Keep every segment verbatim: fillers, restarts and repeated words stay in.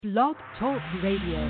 Blog Talk Radio.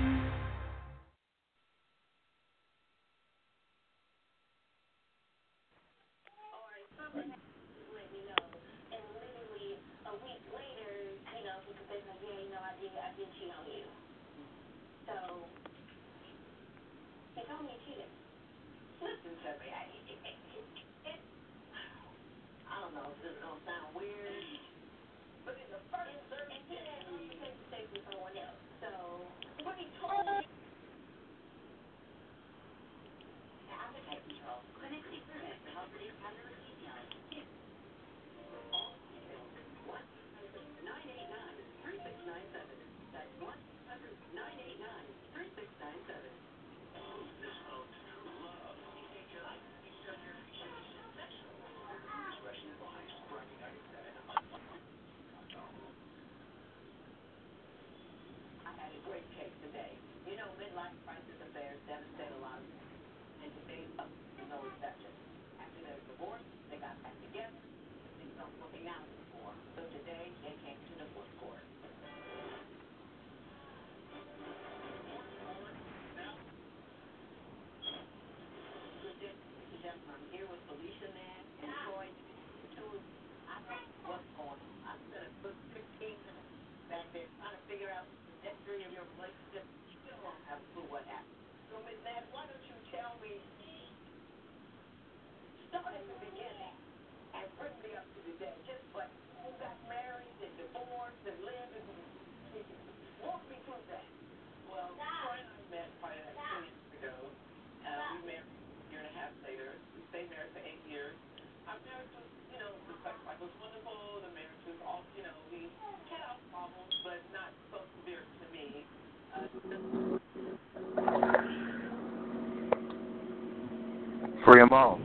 Free them all.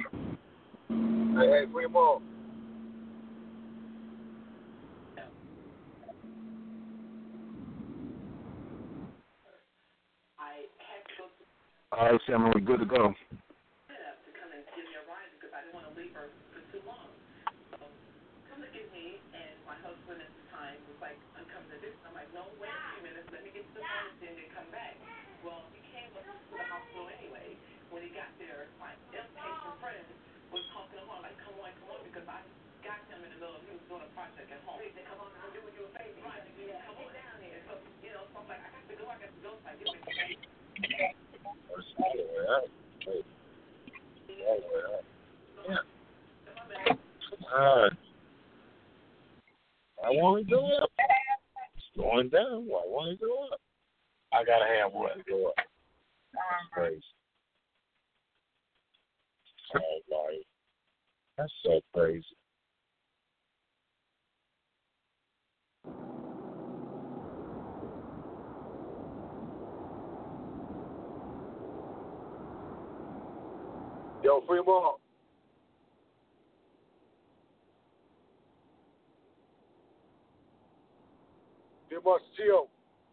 Hey, hey, free them all. All right, Sam, we're good to go. Uh, I want to go up. It's going down. Why want to go up? I gotta have one to go up. That's crazy. Oh, Lord. That's so crazy. Yo, free them all. Give us chill.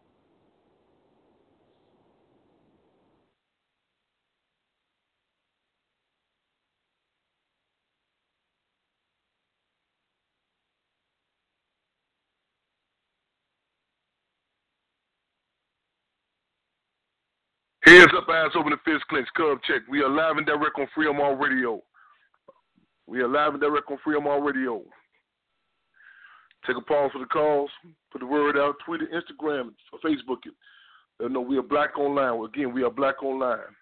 Hands up, ass open, the fist clench, cub check. We are live and direct on Free 'em All Radio. We are live and direct on Free 'em All Radio. Take a pause for the calls, put the word out, tweet it, Instagram, or Facebook it. Let them know we are black online. Again, we are black online.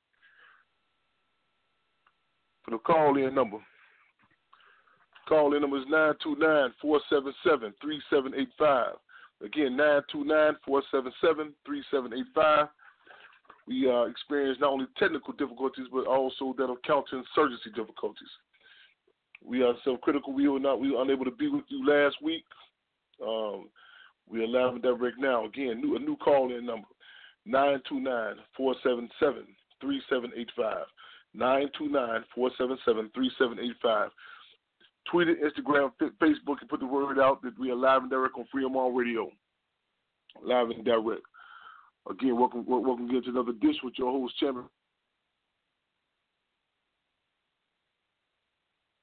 For the call-in number. Call-in number is nine two nine, four seven seven, three seven eight five. Again, nine two nine, four seven seven, three seven eight five. We uh, experience not only technical difficulties, but also that of counterinsurgency difficulties. We are self-critical. We were not. We were unable to be with you last week. Um, we are live and direct now. Again, new, a new call-in number: nine two nine, four seven seven, three seven eight five. nine two nine, four seven seven, three seven eight five. Tweet it, Instagram, Facebook, and put the word out that we are live and direct on Free 'em All Radio. Live and direct. Again, welcome, welcome again to another dish with your host, Chairman.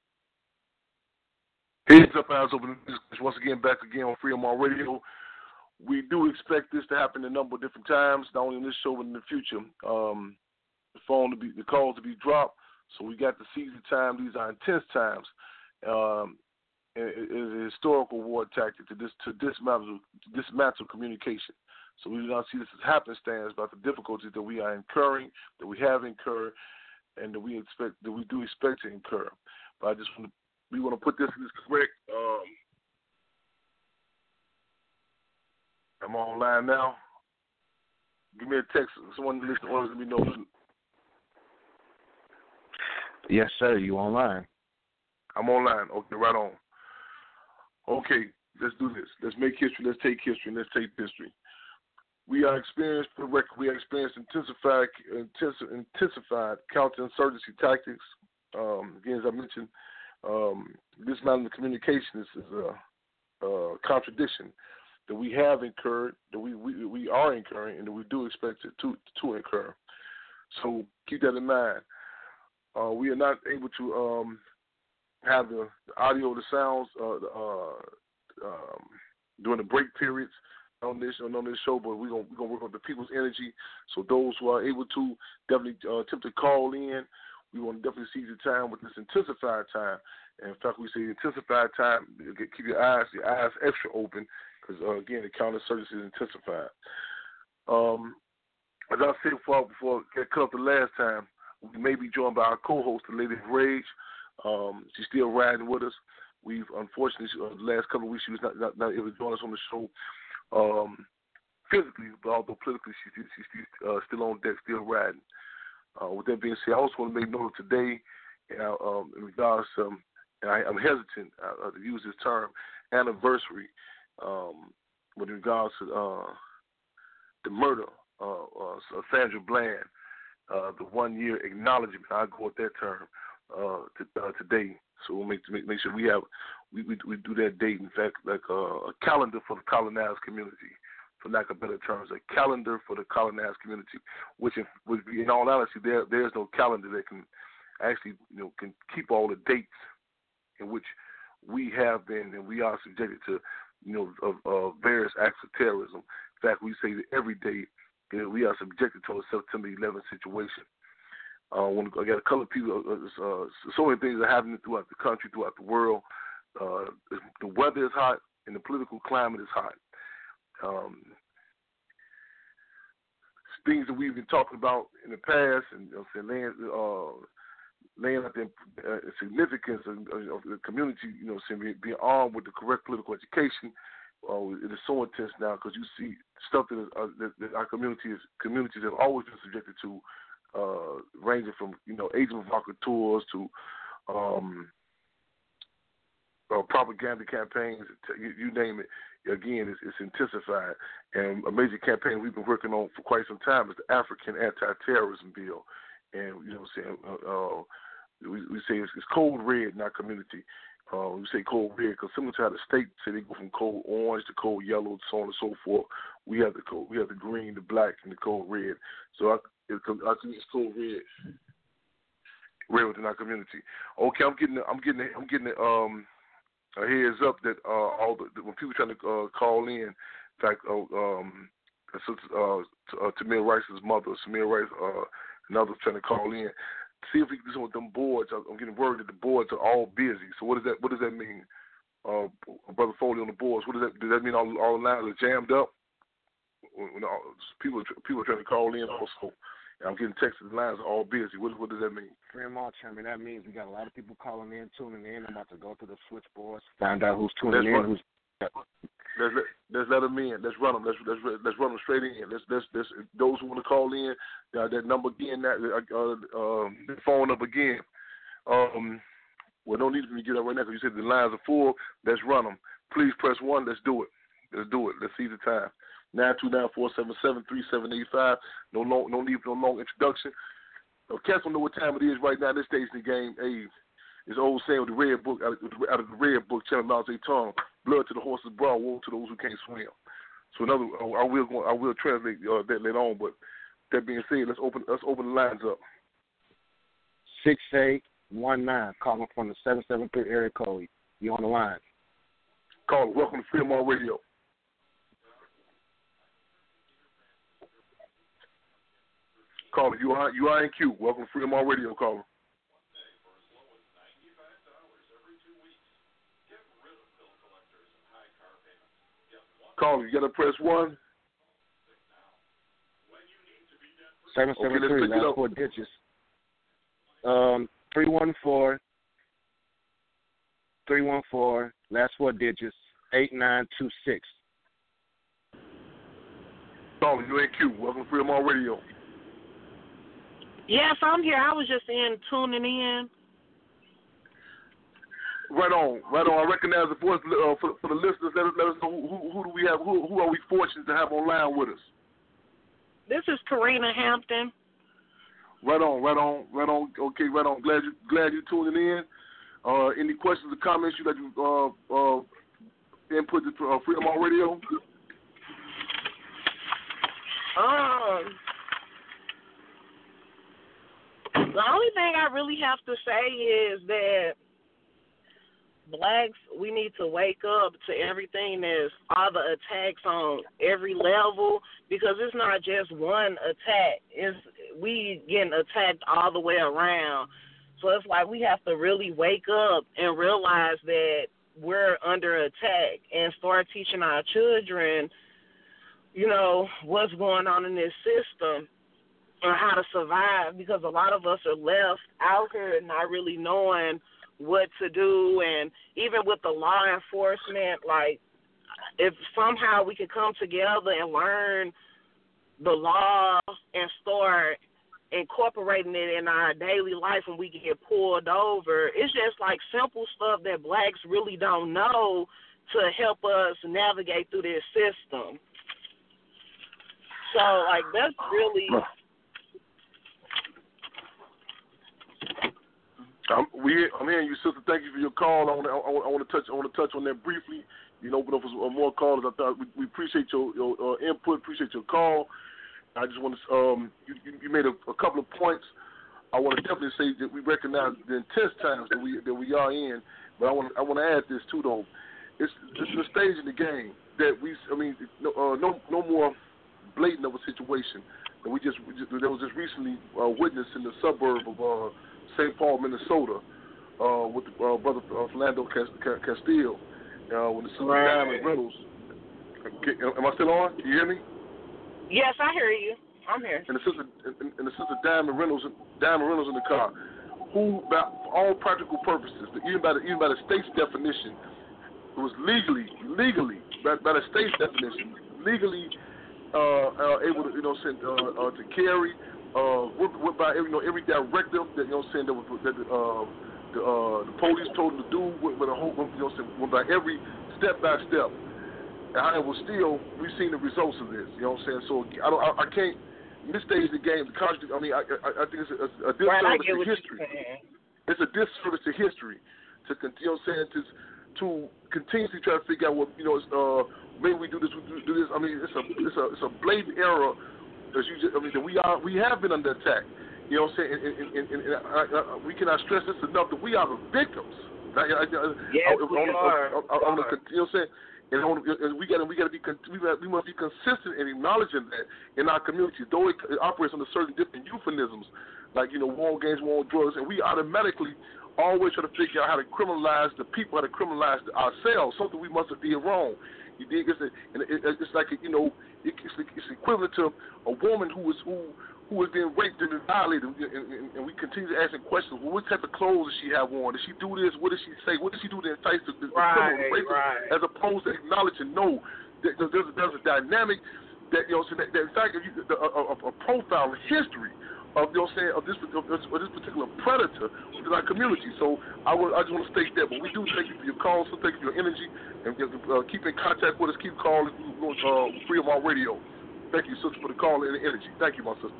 Heads up, eyes open. Once again, back again on Free 'em All Radio. we do expect this to happen a number of different times, not only in this show but in the future. Um, the phone to be, the calls to be dropped. So we got to seize the time. These are intense times. Um, it is a historical war tactic to dis, to dismantle dismantle communication. So we do not see this as happenstance about the difficulties that we are incurring, that we have incurred, and that we expect that we do expect to incur. But I just want to, we want to put this in this correct. Um, I'm online now. Give me a text. Someone listen to let me know. Yes, sir. You online? I'm online. Okay, right on. Okay, let's do this. Let's make history. Let's take history. And let's take history. We are experienced. For the record, we are experienced intensified, intensified, intensified counterinsurgency tactics. Um, again, as I mentioned, um, dismantling the communication is, is a, a contradiction that we have incurred, that we, we we are incurring, and that we do expect it to to incur. So keep that in mind. Uh, we are not able to um, have the, the audio, the sounds uh, uh, um, during the break periods on this on this show, but we're gonna we're gonna work on the people's energy. So those who are able to definitely uh, attempt to call in, we want to definitely seize the time with this intensified time. And in fact, we say intensified time. Keep your eyes your eyes extra open because uh, again, the counterinsurgency is intensified. Um, as I said before, before I cut up the last time, we may be joined by our co-host, the Lady of Rage. Um, she's still riding with us. We've unfortunately uh, the last couple of weeks she was not, not, not able to join us on the show um, physically, but although politically she's she's still, uh, still on deck, still riding. Uh, with that being said, I also want to make note of today, uh, um, in regards to, um, and I, I'm hesitant uh, to use this term, anniversary, um, with regards to uh, the murder uh, of Sandra Bland. Uh, the one-year acknowledgement, I go with that term uh, to, uh, today. So we'll make, make make sure we have we, we we do that date. In fact, like uh, a calendar for the colonized community, for lack of better terms, a calendar for the colonized community. Which, if, would be in all honesty, there there's no calendar that can actually you know can keep all the dates in which we have been and we are subjected to you know of, of various acts of terrorism. In fact, we say that every day. We are subjected to a September eleventh situation. Uh, when I got a couple of people, uh, uh, so many things are happening throughout the country, throughout the world. Uh, the weather is hot, and the political climate is hot. Um, things that we've been talking about in the past, and you know, laying, uh, laying out the uh, significance of, of the community, you know, saying being armed with the correct political education. Uh, it is so intense now because you see stuff that, is, uh, that, that our communities communities have always been subjected to, uh, ranging from you know agent provocateurs to um, uh, propaganda campaigns, you, you name it. Again, it's, it's intensified. And a major campaign we've been working on for quite some time is the African Anti-Terrorism Bill. And you know, what I'm saying uh, uh, we, we say it's, it's code red in our community. Uh, we say code red because similar to how the state say they go from code orange to code yellow, so on and so forth. We have the code, we have the green, the black, and the code red. So I, it, I think it's code red, red within our community. Okay, I'm getting, I'm getting, I'm getting um, a heads up that uh, all the when people trying to uh, call in, in fact, uh, um, uh, uh, Tamir Rice's mother, Samir Rice, uh, and others trying to call in. See if we can do some with them boards. I'm getting word that the boards are all busy. So what does that what does that mean, uh, Brother Foley on the boards? What does that does that mean? All all the lines are jammed up. When all, people people are trying to call in also. And I'm getting texts. The lines are all busy. What what does that mean? Very much. I mean that means we got a lot of people calling in, tuning in. I'm about to go to the switchboards, find out who's tuning let's in. Run, who's let's let let's let them in. Let's run them. Let's let's let's run them straight in. Let's let's, let's those who want to call in. Uh, that number again. That uh, uh, the phone up again. Um, well, no need for me to get up right now because you said the lines are full. Let's run them. Please press one. Let's do it. Let's do it. Let's see the time. nine two nine, four seven seven, three seven eight five. No long, no need for no long introduction. Uh, cats don't know what time it is right now. This stage in the game. Hey, it's old saying with the red book out of, out of the red book, telling Mao Zedong, blood to the horse's brow, woe to those who can't swim. So another, I will go, I will translate uh, that later on. But that being said, let's open let's open the lines up. Six eight one nine, calling from the seven seven three area code. You on the line? Caller, welcome to Freedom on Radio. caller. You are you are in queue. Welcome to Freedom All Radio, caller. Caller, you got to press one. Seven seven okay, three. Last four digits. Um, three one four. Three one four. Last four digits. Eight nine two six. Caller, you in queue. Welcome to Freedom All Radio. Yes, I'm here. I was just in tuning in. Right on, right on. I recognize the voice uh, for, for the listeners. Let us, let us know who, who, who do we have. Who, who are we fortunate to have online with us? This is Karina Hampton. Right on, right on, right on. Okay, right on. Glad you glad you tuning in. Uh, any questions or comments you like to uh, uh, input to uh, Freedom All Radio? Um, the only thing I really have to say is that blacks, we need to wake up to everything that's all the attacks on every level, because it's not just one attack. It's we getting attacked all the way around. So it's like we have to really wake up and realize that we're under attack and start teaching our children, you know, what's going on in this system and how to survive, because a lot of us are left out here not really knowing what to do. And even with the law enforcement, like, if somehow we could come together and learn the law and start incorporating it in our daily life when we get pulled over, it's just like simple stuff that blacks really don't know to help us navigate through this system. So, like, that's really... I'm, we, I'm hearing you, sister. Thank you for your call. I want to, I want to touch, I want to touch on that briefly. You know, open up for more callers. I thought we, we appreciate your, your uh, input, appreciate your call. I just want to, um, you, you made a, a couple of points. I want to definitely say that we recognize the intense times that we that we are in. But I want, I want to add this too, though. It's, it's the stage in the game that we, I mean, no, uh, no, no more blatant of a situation that we just, we just that was just recently uh, witnessed in the suburb of uh, Saint Paul, Minnesota, uh, with the, uh, brother uh, Philando Castile, uh, when the sister right. Diamond Reynolds. Okay, am I still on? Can you hear me? Yes, I hear you. I'm here. And the sister, and, and the sister Diamond Reynolds, Diamond Reynolds in the car, who, by, for all practical purposes, even by the even by the state's definition, was legally, legally, by, by the state's definition, legally uh, uh, able to, you know, send uh, uh, to carry. Uh, went, went by every, you know, every directive that, you know, saying that, was, that uh, the, uh, the police told him to do. Went, went a whole, you know, went by every step by step. And however, still, we've seen the results of this. You know what I'm saying? So I don't, I, I can't misstage the game. The country, I mean, I, I, I think it's a, a disservice right, to history. It's a disservice to history to, you know what I'm saying, to, to continuously try to figure out what, you know, uh, maybe we do this, we do, do this. I mean, it's a, it's a, it's a blatant error. As you just, I mean, that we are, we have been under attack. You know what I'm saying? And, and, and, and, and I, I, we cannot stress this enough that we are the victims. I, I, I, yes, I, we I, are. I, I, I, I, you know what I'm saying? And, and we got to, we got to be, we, got, we must be consistent in acknowledging that in our community, though it, it operates under certain different euphemisms, like, you know, war on gangs, war on drugs, and we automatically always try to figure out how to criminalize the people, how to criminalize ourselves, something we must have did wrong. You dig? It's, a, and it, it's like, a, you know, it, it's, it's equivalent to a woman who was who who was being raped and violated, and, and, and we continue to ask questions. Well, what type of clothes does she have on? Does she do this? What does she say? What does she do to entice the, the right, criminal? right. As opposed to acknowledging, no, that there's, there's a dynamic that, you know, so that, that in fact, if you, a, a, a profile, a history of, you know, saying of this, of this of this particular predator within our community. So I, would, I just want to state that. But we do thank you for your calls, so thank you for your energy, and uh, keep in contact with us. Keep calling. We're going uh, Freedom All Radio. Thank you, sister, for the call and the energy. Thank you, my sister.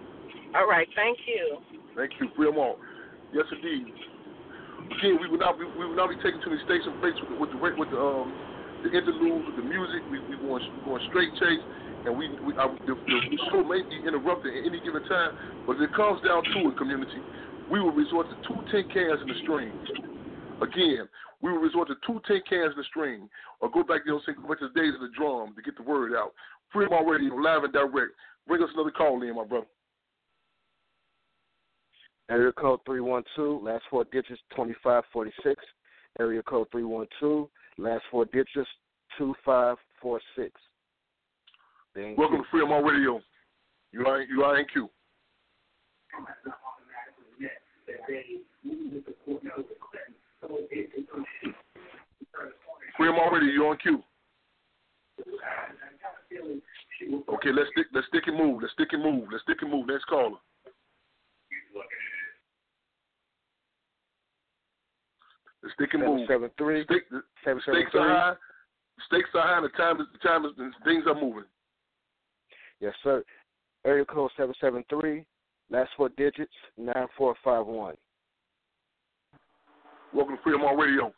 All right, thank you. Thank you, Freedom All. Yes, indeed. Again, we will not be we will not be taken to the station place with the, with the with the um the interludes, with the music. We we going we going straight chase. And we, we I, the, the show may be interrupted at any given time, but if it comes down to it, community, we will resort to two tin cans in the stream. Again, we will resort to two tin cans in the stream, or go back, you know, go back to the days of the drum to get the word out. Freedom All Radio, live and direct. Bring us another call in, my brother. Area code three one two, last four digits twenty-five forty-six. Area code three one two, last four digits two five four six. Welcome to Freedom On Radio. You are you are in queue. Freedom On Radio, you're on queue. Okay, let's stick let's stick and move. Let's stick and move. Let's stick and move. Next caller. Let's stick and move. Seven three. Stick, the, seven, stakes seven, are high. Stakes are high. And the time is the time is and things are moving. Yes, sir. Area code seven seven three. Last four digits nine four five one. Welcome to Freedom On Radio.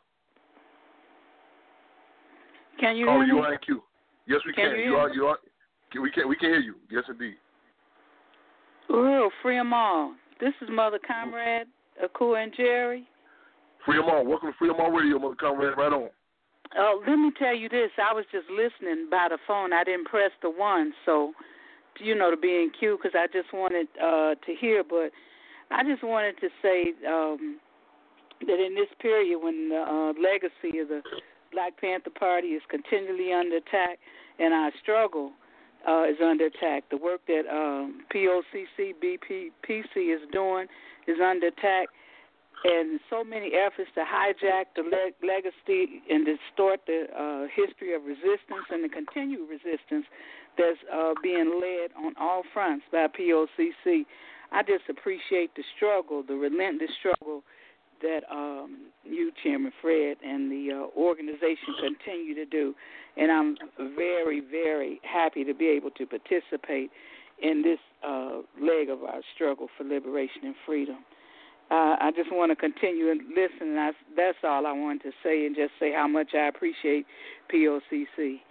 Can you Caller, hear me? you are in queue. Yes, we can. can. You, you are. You are. We can. We can hear you. Yes, indeed. Real free 'em all. This is Mother Comrade, Akua and Jerry. Free 'em all. Welcome to Freedom On Radio, Mother Comrade. Right on. Uh, let me tell you this. I was just listening by the phone. I didn't press the one, so, you know, to be in queue because I just wanted uh, to hear. But I just wanted to say um, that in this period when the uh, legacy of the Black Panther Party is continually under attack and our struggle uh, is under attack, the work that um, P O C C, B P P C is doing is under attack. And so many efforts to hijack the leg- legacy and distort the uh, history of resistance and the continued resistance that's uh, being led on all fronts by P O C C. I just appreciate the struggle, the relentless struggle that um, you, Chairman Fred, and the uh, organization continue to do. And I'm very, very happy to be able to participate in this uh, leg of our struggle for liberation and freedom. Uh, I just want to continue and listen, and I, that's all I wanted to say, and just say how much I appreciate P O C C.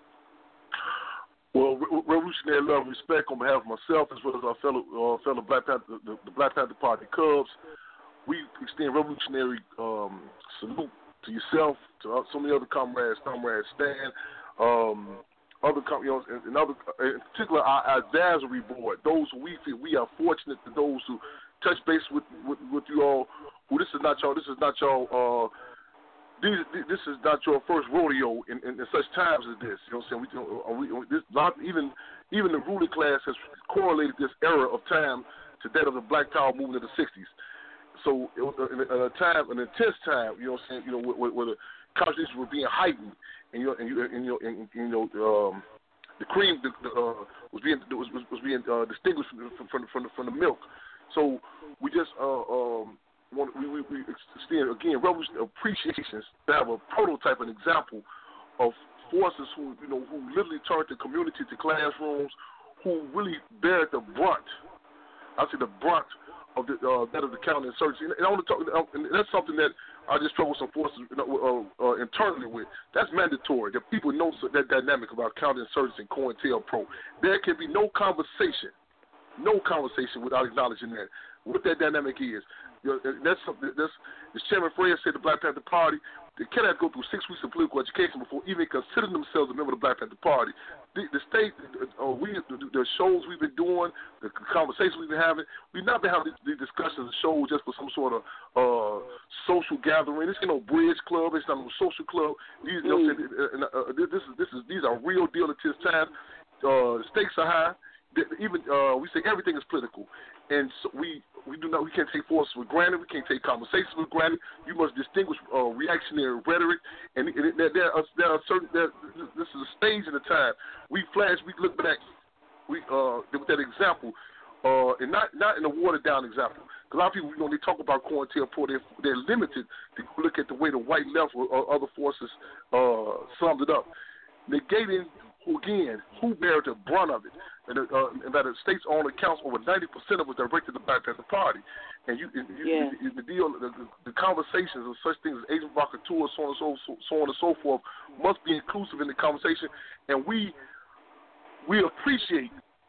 Well, re- revolutionary love and respect on behalf of myself as well as our fellow uh, fellow Black Panther, the, the Black Panther Party Cubs. We extend revolutionary um, salute to yourself, to so many other comrades, comrades Stan, um, other com- you know, and, and other, in particular our, our advisory board. Those who we feel we are fortunate to those who touch base with, with, with you all. Who this is not y'all. This is not y'all. Uh, these, this is not your first rodeo in, in, in such times as this. You know what I'm saying? We, we, this, not even even the ruling class has correlated this era of time to that of the Black Power movement of the sixties. So it was in a, a time, an intense time. You know what I'm saying? You know, where, where the conversations were being heightened, and you know, and you, and, you know, and, you know, um, the cream the, the, uh, was being was, was being uh, distinguished from from, from, the, from the milk. So we just uh, um, want we, we, we extend again revolution appreciations to have a prototype, an example of forces who you know who literally turned the community to classrooms, who really bear the brunt. I say the brunt of the uh, that of the counterinsurgency, and, and I want to talk. And that's something that I just struggle with some forces you know, uh, uh, internally with. That's mandatory. That people know that dynamic about counterinsurgency and COINTELPRO. There can be no conversation. No conversation without acknowledging that what that dynamic is. You know, that's something. That's as Chairman Fred said, the Black Panther Party. They cannot go through six weeks of political education before even considering themselves a member of the Black Panther Party. The, the state, uh, we, the, the shows we've been doing, the conversations we've been having, we've not been having these discussions and shows just for some sort of uh, social gathering. This ain't no bridge club. It's not no social club. These, you know, mm. and, uh, this is this is these are real deal at this time. Uh, the stakes are high. Even uh, we say everything is political, and so we we do not we can't take forces for granted. We can't take conversations for granted. You must distinguish uh, reactionary rhetoric, and, and there, there are there are certain there, this is a stage in the time. We flash, we look back, we uh with that example, uh, and not not in a watered down example. Because a lot of people, you know, they talk about COINTELPRO, they're, they're limited to look at the way the white left or, or other forces uh, summed it up, negating who again who bear the brunt of it. And, uh, and that the state's own accounts, over ninety percent of it directed to the Black Panther Party. And you, you, yeah. you the deal, the, the conversations of such things as Agent Vacatur, so on and so, so, so on and so forth, must be inclusive in the conversation. And we we appreciate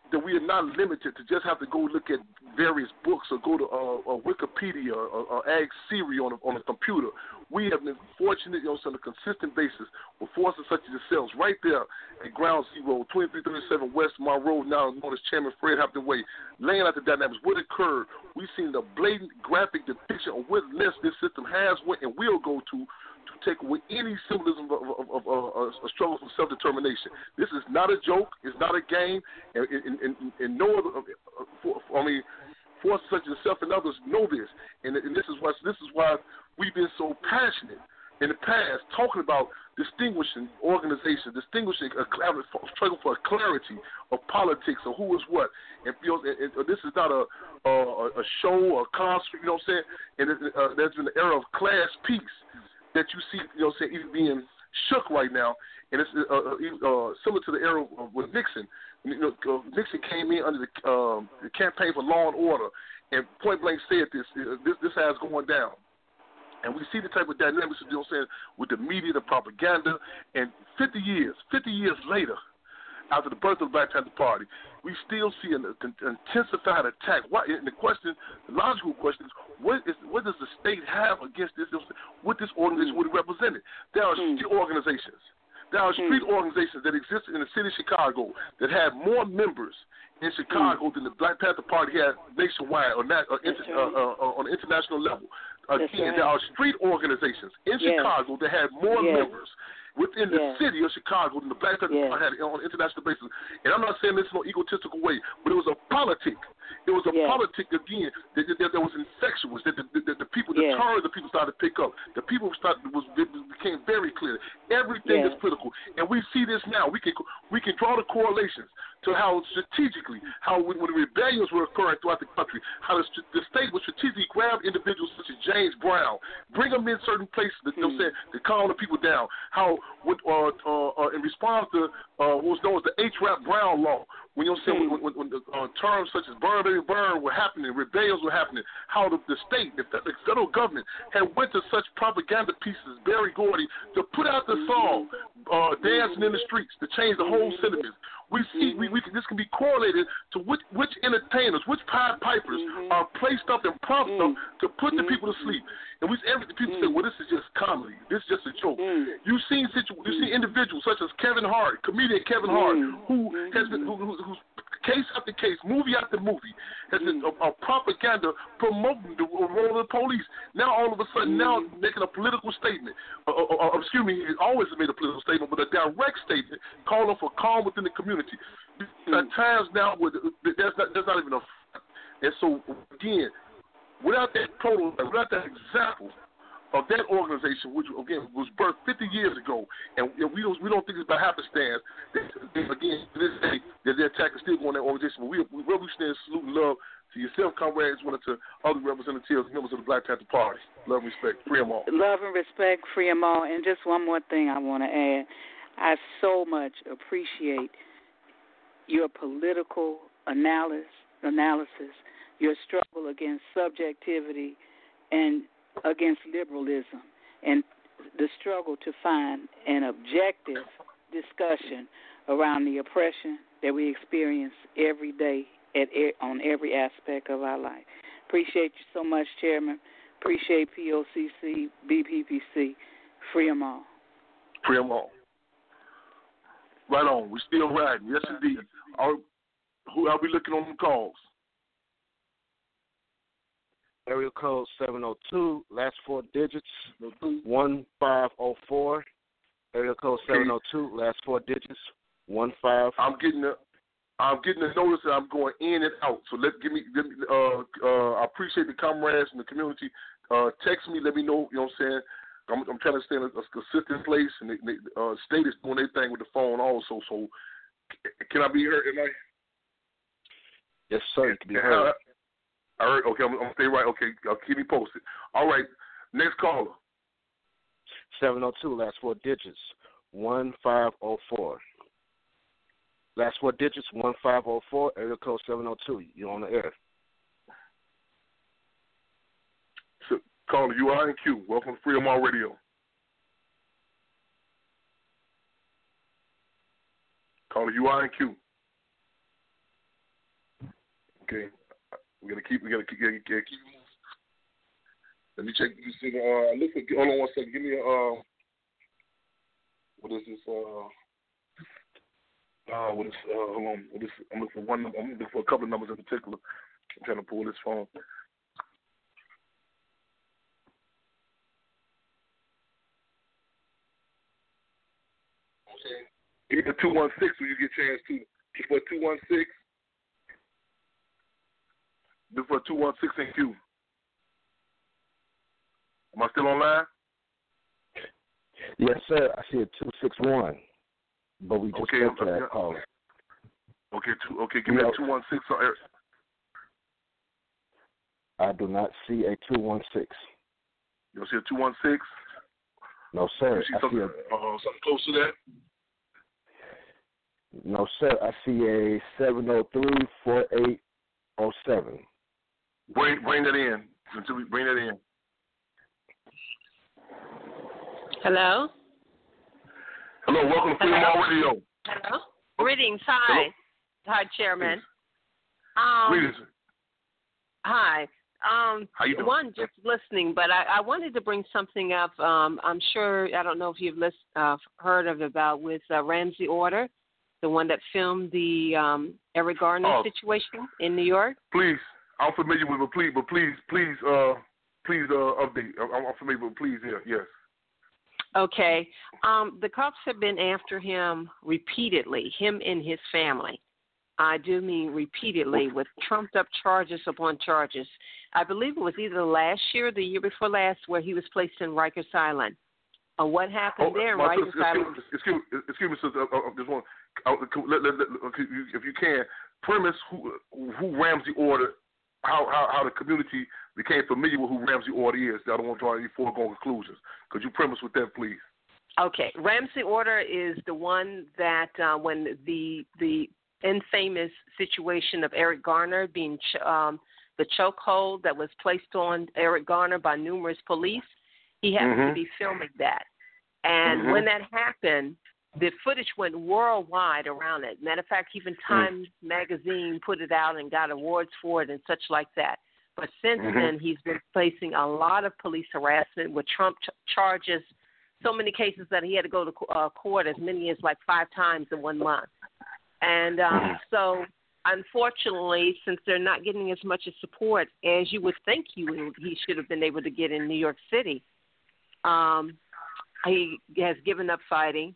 that we are not limited to just have to go look at various books or go to uh, uh, Wikipedia or, or ask Siri on a, on a computer. We have been fortunate, you know, on a consistent basis with forces such as yourselves right there at Ground Zero, twenty-three thirty-seven West Monroe, now known as Chairman Fred Hampton Way, laying out the dynamics, what occurred. We've seen the blatant graphic depiction of what less this system has went and will go to to take away any symbolism of, of, of, of, of a struggle for self-determination. This is not a joke. It's not a game. And, and, and, and no other, for, for, I mean, forces such as yourself and others know this. And, and this is why this is why we've been so passionate in the past talking about distinguishing organizations, distinguishing a struggle for a clarity of politics or who is what. And, you know, and, and this is not a, a a show or a concert. You know what I'm saying? And it, uh, there's been an era of class peace that you see, you know, say, even being shook right now, and it's uh, uh, similar to the era of, with Nixon. You know, uh, Nixon came in under the, um, the campaign for law and order, and point blank said this: uh, this, this has going down. And we see the type of dynamics, you know, what I'm saying, with the media, the propaganda, and fifty years, fifty years later, after the birth of the Black Panther Party, we still see an, an intensified attack. Why? And the question, the logical question is, what, is, what does the state have against this? What this organization would represent? There are mm. street organizations. There are street mm. organizations that exist in the city of Chicago that have more members in Chicago mm. than the Black Panther Party had nationwide or, not, or inter, right. uh, uh, on an international level. Again, right. there are street organizations in yes. Chicago that have more yes. members within the yes. city of Chicago than the Black Panther yes. Party had on an international basis. And I'm not saying this in no egotistical way, but it was a politic. It was a yes. politic, again, that, that, that was infectious, that the, that the people, the yes. terror the people started to pick up. The people started, was, it became very clear. Everything yes. is political. And we see this now. We can we can draw the correlations to how strategically, how when, when the rebellions were occurring throughout the country, how the, the state would strategically grab individuals such as James Brown, bring them in certain places, that, mm. you know, saying, to calm the people down. How, with, uh, uh, uh, in response to uh, what was known as the H. Rap Brown law, when you know, saying, mm. when, when, when the, uh, terms such as burn, baby, burn were happening, rebellions were happening, how the, the state, the, the federal government had went to such propaganda pieces, Berry Gordy, to put out the song, uh, Dancing in the Streets, to change the whole sentiments. We see we, we can, this can be correlated to which, which entertainers, which Pied Pipers mm-hmm. are placed up and propped mm-hmm. up to put the people to sleep. And we every people mm-hmm. say, well, this is just comedy. This is just a joke. Mm-hmm. You've seen situ- you've seen individuals such as Kevin Hart, comedian Kevin Hart, mm-hmm. who has been who, who, who's case after case, movie after movie, has been a, a propaganda promoting the role of the police. Now all of a sudden, now making a political statement. Uh, uh, uh, excuse me, he always made a political statement, but a direct statement calling for calm within the community. At times now, with there's not, there's not even a. And so again, without that total, without that example of that organization, which again was birthed fifty years ago, and we don't we don't think it's by happenstance that, that again to this day that the attack is still going on that organization. But we we really stand salute and love to yourself, comrades, one to other representatives, members of the Black Panther Party. Love and respect, free them all. Love and respect, free them all. And just one more thing I want to add: I so much appreciate your political analysis, analysis, your struggle against subjectivity and against liberalism, and the struggle to find an objective discussion around the oppression that we experience every day at on every aspect of our life. Appreciate you so much, Chairman. Appreciate P O C C, B P P C. Free them all. Free them all. Right on. We're still riding. Yes, indeed. Are, who are we looking on the calls? Area code seven oh two, last four digits, one five oh four. Area code seven oh two, last four digits, one five. I'm getting a, I'm getting a notice that I'm going in and out. So let give me, give me uh, uh, I appreciate the comrades in the community. Uh, text me, let me know. You know what I'm saying? I'm, I'm trying to stay in a, a consistent place, and the uh, state is doing their thing with the phone also. So can I be heard? Am I? Yes, sir. You can be heard. I heard. Okay, I'm, I'm gonna stay right. Okay, I'll keep me posted. All right, next caller. seven oh two, last four digits, one five oh four. Last four digits, one five oh four. Area code seven oh two. You're on the air. So, caller, you are in queue. Welcome to Freedom All Radio. Caller, you are in queue. Okay. We gotta keep. We gotta keep. Gotta, gotta keep. Let me check. You see the. Uh, look for. Hold on one second. Give me a. Uh, what is this? Uh. Uh, what is? Uh, hold on. What is? I'm looking for one. I'm looking for a couple of numbers in particular. I'm trying to pull this phone. Okay. Give me the two one six when you get a chance to. For two one six. Before two one six in Q. Am I still online? Yes, sir. I see a two six one, but we just okay, spoke to yeah. that caller. Okay, two, okay. Give me a two one six. I do not see a two one six. You don't see a two one six? No, sir. You see I something, see a, uh, something close to that? no, sir. I see a seven zero three four eight zero seven. Bring bring that in until we bring that in. Hello. Hello, welcome to Freedom All Radio. Hello. Greetings. Hi. Hello. Hi, Chairman. Um, Greetings. Hi. Um, How you doing? One, just listening, but I, I wanted to bring something up. Um, I'm sure, I don't know if you've list, uh, heard of about with uh, Ramsey Order, the one that filmed the um, Eric Garner Oh. situation in New York. Please, I'm familiar with, but please, but please, please, uh, please, uh, update. I'm, I'm familiar, but please, yeah, yes. Okay. Um, the cops have been after him repeatedly, him and his family. I do mean repeatedly, with trumped-up charges upon charges. I believe it was either last year or the year before last where he was placed in Rikers Island. Uh, what happened Oh, there in my Rikers sister, Island? Excuse, excuse, excuse me, sister. Uh, uh, just one. Uh, let, let, let, if you can, premise who who Ramsey Order, how, how how the community became familiar with who Ramsey Order is. I don't want to draw any foregone conclusions. Could you premise with that, please? Okay, Ramsey Order is the one that uh, when the the infamous situation of Eric Garner being ch- um, the chokehold that was placed on Eric Garner by numerous police, he happened mm-hmm. to be filming that. And mm-hmm. when that happened, the footage went worldwide around it. Matter of fact, even Time mm-hmm. magazine put it out and got awards for it and such like that. But since mm-hmm. then, he's been facing a lot of police harassment with Trump ch- charges, so many cases that he had to go to uh, court as many as like five times in one month. And um, mm-hmm. so, unfortunately, since they're not getting as much support as you would think he, would, he should have been able to get in New York City, um, he has given up fighting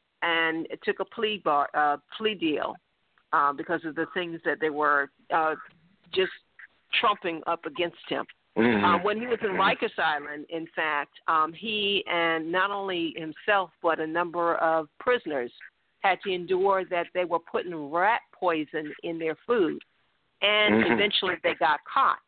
and took a plea bar, uh, plea deal uh, because of the things that they were uh, just trumping up against him. Mm-hmm. Um, when he was in Rikers Island, in fact, um, he and not only himself but a number of prisoners had to endure that they were putting rat poison in their food, and mm-hmm. eventually they got caught,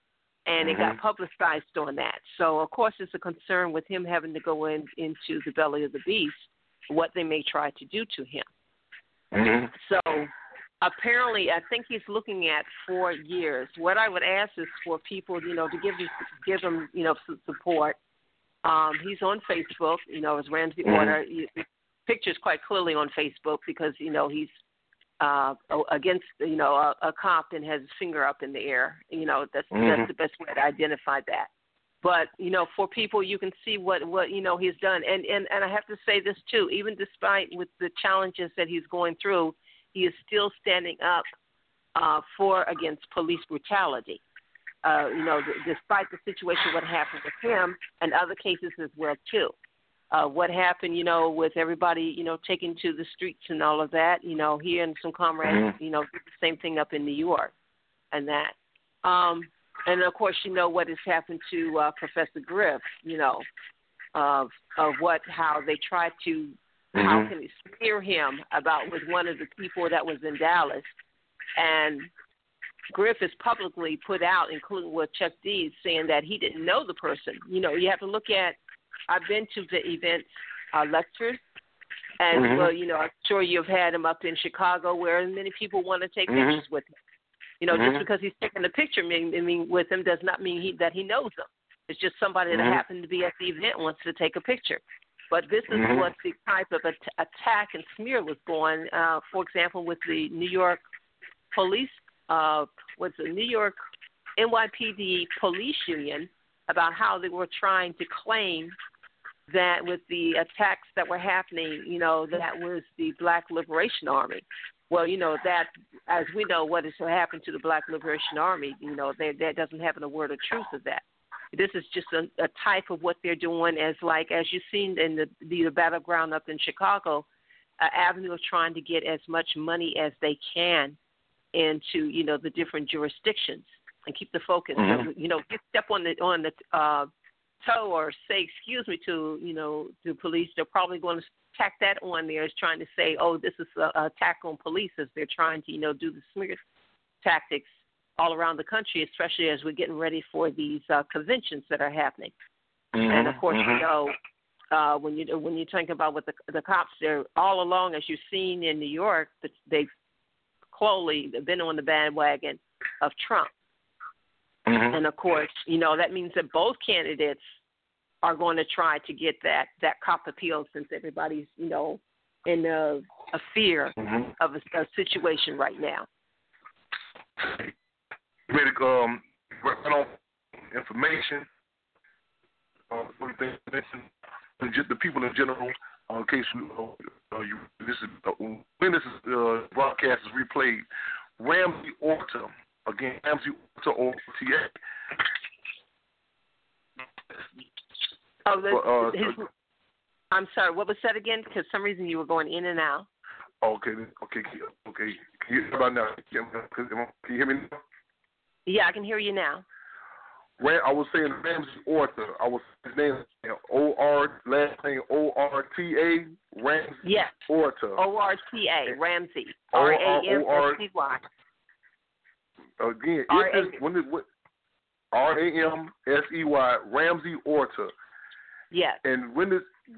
and mm-hmm. it got publicized on that. So, of course, it's a concern with him having to go in into the belly of the beast, what they may try to do to him. Mm-hmm. So, apparently, I think he's looking at four years. What I would ask is for people, you know, to give you, give him, you know, support. Um, he's on Facebook, you know, as Ramsey mm-hmm. Order. He, pictures quite clearly on Facebook because, you know, he's uh, against, you know, a, a cop and has his finger up in the air. You know, that's mm-hmm. that's the best way to identify that. But, you know, for people, you can see what, what you know, he's done. And, and, and I have to say this, too. Even despite with the challenges that he's going through, he is still standing up uh, for against police brutality. Uh, you know, d- despite the situation, what happened with him and other cases as well, too. Uh, what happened, you know, with everybody, you know, taking to the streets and all of that, you know, he and some comrades, mm-hmm. you know, did the same thing up in New York and that. Um, and, of course, you know what has happened to uh, Professor Griff, you know, of of what, how they tried to, mm-hmm. how can they smear him about with one of the people that was in Dallas. And Griff has publicly put out, including with Chuck D, saying that he didn't know the person. You know, you have to look at, I've been to the event uh, lectures, and, mm-hmm. well, you know, I'm sure you've had him up in Chicago where many people want to take mm-hmm. pictures with him. You know, mm-hmm. just because he's taking a picture mean, I mean, with him does not mean he, that he knows them. It's just somebody mm-hmm. that happened to be at the event wants to take a picture. But this is mm-hmm. what the type of at- attack and smear was going, uh, for example, with the New York police uh, was the New York N Y P D police union about how they were trying to claim that with the attacks that were happening, you know, that was the Black Liberation Army. Well, you know, that, as we know, what has happened to the Black Liberation Army, you know, they, that doesn't have a word of truth of that. This is just a, a type of what they're doing as, like, as you've seen in the, the battleground up in Chicago, an avenue of trying to get as much money as they can into, you know, the different jurisdictions and keep the focus. Mm-hmm. So, you know, get step on the on the uh, toe or say excuse me to, you know, to police. They're probably going to tack that on there as trying to say, oh, this is an attack on police, as they're trying to, you know, do the smear tactics all around the country, especially as we're getting ready for these uh, conventions that are happening. Mm-hmm. And of course, mm-hmm. you know, uh, when you when you're talking about what the the cops, they're all along, as you've seen in New York, they've clearly been on the bandwagon of Trump. Mm-hmm. And of course, you know, that means that both candidates are going to try to get that, that cop appeal, since everybody's, you know, in a, a fear mm-hmm. of a, a situation right now. Ready to um, run on information. Uh, just the people in general, uh, in case you, uh, you this is uh, when this is, uh, broadcast is replayed. Ramsey Orta, again, Ramsey Orta, O T A. Oh, the, uh, his, I'm sorry. What was that again? Because some reason you were going in and out. Okay, okay, okay. Can you hear me now? Can you hear me now? Yeah, I can hear you now. Ram, I was saying Ramsey Orta. I was his name O R last name O R T A Ramsey yes. Orta. O R T A Ramsey R A M S E Y. Again, it is when it R A M S E Y Ramsey Orta. Yes. And when this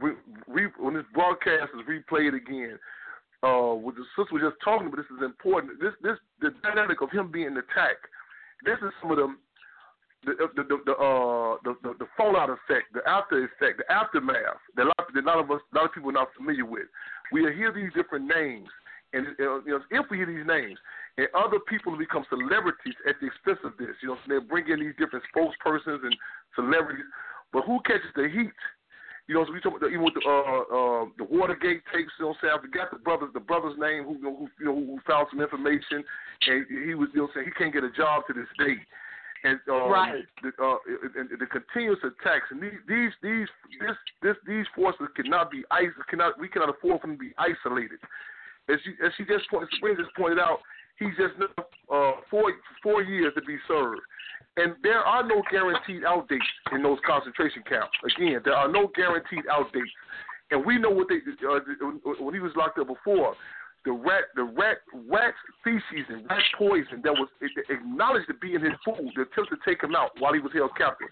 re, when this broadcast is replayed again, uh, what the sister was just talking about, this is important. This this the dynamic of him being attacked. This is some of them. The the the the, uh, the the the fallout effect, the after effect, the aftermath that a lot, that a lot of us, a lot of people are not familiar with. We hear these different names, and uh, you know, if we hear these names, and other people become celebrities at the expense of this, you know, so they bring in these different spokespersons and celebrities, but who catches the heat? You know, so we talk about even with the uh, uh, the Watergate tapes. You know, what I'm saying, I forgot the brother, the brother's name who, who you know who found some information, and he was, you know, saying he can't get a job to this day. And uh, right. the, uh, and the continuous attacks, and these these these this, this these forces cannot be isolated. Cannot we cannot afford for them to be isolated. As she as she just pointed, Sabrina just pointed out, he's just uh, four four years to be served, and there are no guaranteed out dates in those concentration camps. Again, there are no guaranteed out dates, and we know what they uh, when he was locked up before. The rat, the rat, rat feces and rat poison that was acknowledged to be in his food. The attempt to take him out while he was held captive.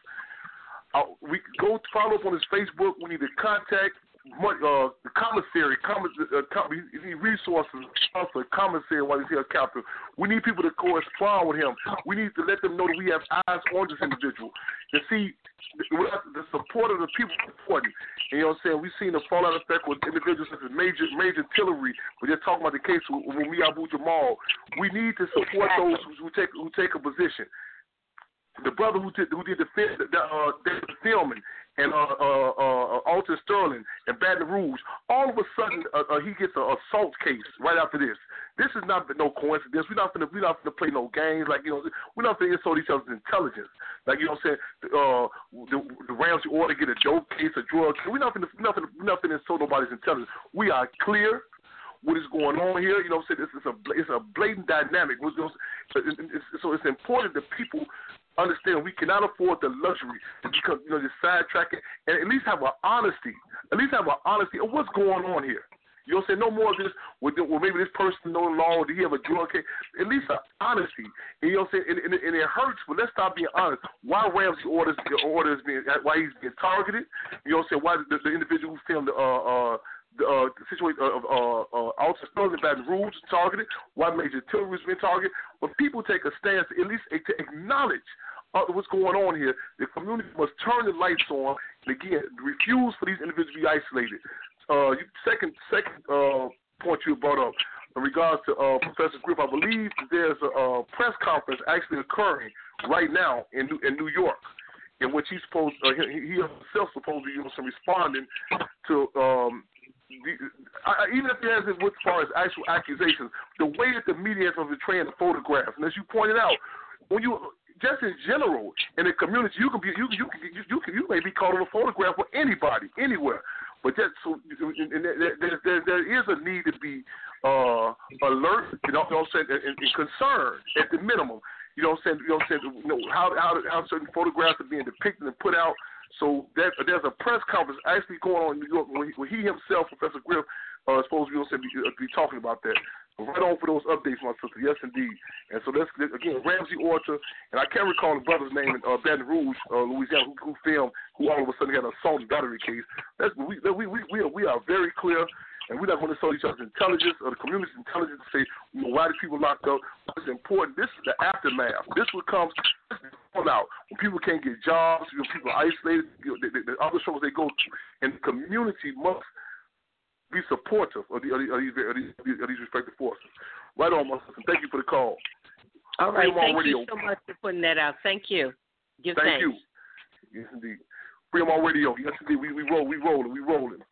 Uh, we go follow up on his Facebook. We need to contact uh, the commissary. Com- uh, com- we need resources for the commissary while he's held captive. We need people to correspond with him. We need to let them know that we have eyes on this individual. And see, the support of the people is important. And, you know what I'm saying? We've seen the fallout effect with individuals such as Major Major Tillery. We're just talking about the case with, with Abu Jamal. We need to support those who, who take who take a position. The brother who did who did the, the, uh, the filming and uh, uh, uh, Alton Sterling and Baton Rouge, all of a sudden uh, uh, he gets an assault case right after this. This is not no coincidence. We're not gonna we're not gonna play no games like you know we're not gonna insult each other's intelligence like you know what I'm saying. Uh, the, the Ramsey Orta get a dope case, a drug case. We're not gonna we're not gonna, we're not gonna insult nobody's intelligence. We are clear what is going on here. You know what I'm saying. This is a it's a blatant dynamic. So it's important that people understand we cannot afford the luxury to become, you know, just sidetracking and at least have an honesty. At least have an honesty of what's going on here. You know what I'm saying? No more of this, well, maybe this person know the law, or did he have a drug case? At least an honesty. And, you know what I'm saying? And, and, and it hurts, but let's stop being honest. Why Ramsey orders, orders being, why he's being targeted? You know what I'm saying? Why the, the individual who filmed the, uh, uh, the, uh, the situation of uh, uh, Alton Sterling and Baton Rouge is targeted, why Major Tillery has been targeted. But people take a stance at least to acknowledge uh, what's going on here. The community must turn the lights on and again refuse for these individuals to be isolated. Uh, you, second, second uh, point you brought up, in regards to uh, Professor Griff, I believe there's a, a press conference actually occurring right now in New, in New York, in which he's supposed uh, he, he himself supposed to be, you know, some responding to um, the, I, even if he has it as far as actual accusations, the way that the media has been portraying the photographs, and as you pointed out, when you just in general in the community, you can be you you you you, can, you may be called on a photograph with anybody anywhere. But that, so, and there, there, there, there is a need to be uh, alert, you know, you know what I'm saying, and, and concerned at the minimum. You know what I'm saying? You know what I'm saying? You know, how how how certain photographs are being depicted and put out. So that there's a press conference actually going on in New York where he, where he himself, Professor Griff, uh, is supposed to be, you know, be, be talking about that. Right on for those updates, my sister. Yes, indeed. And so that's, again, Ramsey Orta, and I can't recall the brother's name in uh, Baton Rouge, uh, Louisiana, who, who filmed, who all of a sudden had an assault and battery case. That's, we, we, we, we, are, we are very clear, and we're not going to insult each other's intelligence or the community's intelligence to say, you know, why do people locked up? It's important. This is the aftermath. This what comes out when people can't get jobs, you know, people are isolated, you know, the, the, the other struggles they go through, and the community must be supportive of, the, of, the, of, these, of, these, of these respective forces. Right on, my sister. Thank you for the call. All right. Freedom Thank Radio. you so much for putting that out. Thank you. Give Thank thanks. you. Yes, indeed. Freedom on Radio. Yes, indeed. We we roll. We rolling. We rolling.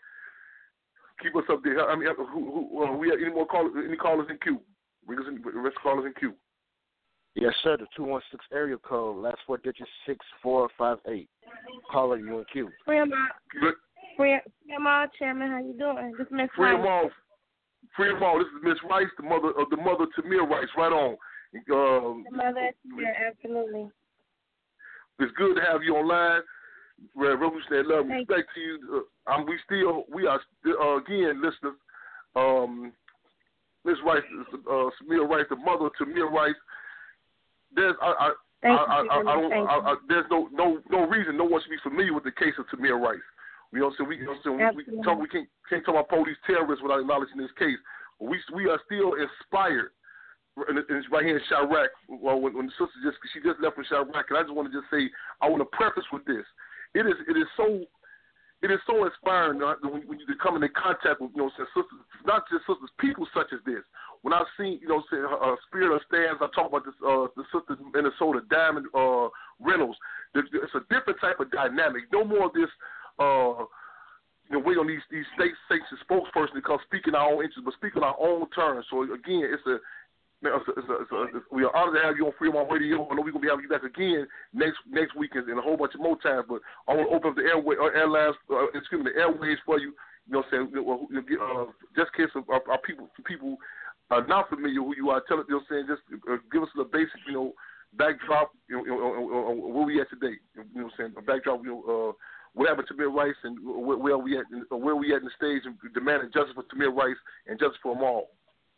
Keep us up there. I mean, who, who, uh, we have any more callers? Any callers in queue? Bring us in. The rest of callers in queue. Yes, sir. The two one six area code. Last four digits six four five eight. Caller, you in queue. Freedom. Freedom all, Chairman. How you doing? This is Miss Freedom Rice. all. Freedom all. This is Miss Rice, the mother of the mother Tamir Rice. Right on. Um, the mother, yeah, absolutely. It's good to have you online. Revolutionary love and respect to you. Uh, um, we still, we are uh, again, listeners. Um, Miss Rice, uh, Samir Rice, the mother of Tamir Rice. There's, I, I, Thank I, I, you, I, I don't. Thank I, I, there's no, no, no reason no one should be familiar with the case of Tamir Rice. You know, so we, you know, so we, we, talk, we can't, can't talk about police terrorists without acknowledging this case. We, we are still inspired. And it's right here in Chirac. Well, when, when the sister just she just left from Chirac, and I just want to just say I want to preface with this. It is it is so it is so inspiring uh, when, when you come into contact with, you know, sisters, not just sisters, people such as this. When I've seen, you know, say, uh, Spirit of Stands, I talk about this uh, the sister in Minnesota, Diamond uh, Reynolds. It's a different type of dynamic. No more of this. Uh, You know, wait on these these state states and spokespersons to come speak in our own interests, but speak on our own terms. So again, it's a It's a, it's a, it's a, it's a, we are honored to have you on Freedom on Radio. I know we're going to be having you back again next next weekend and a whole bunch of more times, but I want to open up the airway, uh, airlines, uh, excuse me, the airways for you. You know what I'm saying? Uh, just in case of our, our people, people are not familiar who you are, tell it, you know what I'm saying? Just uh, give us a basic, you know, backdrop, you know, uh, uh, where we at today. You know what I'm saying? A backdrop, you know, uh, what happened to Tamir Rice and where, where we at, where we at in the stage and demanding justice for Tamir Rice and justice for them all.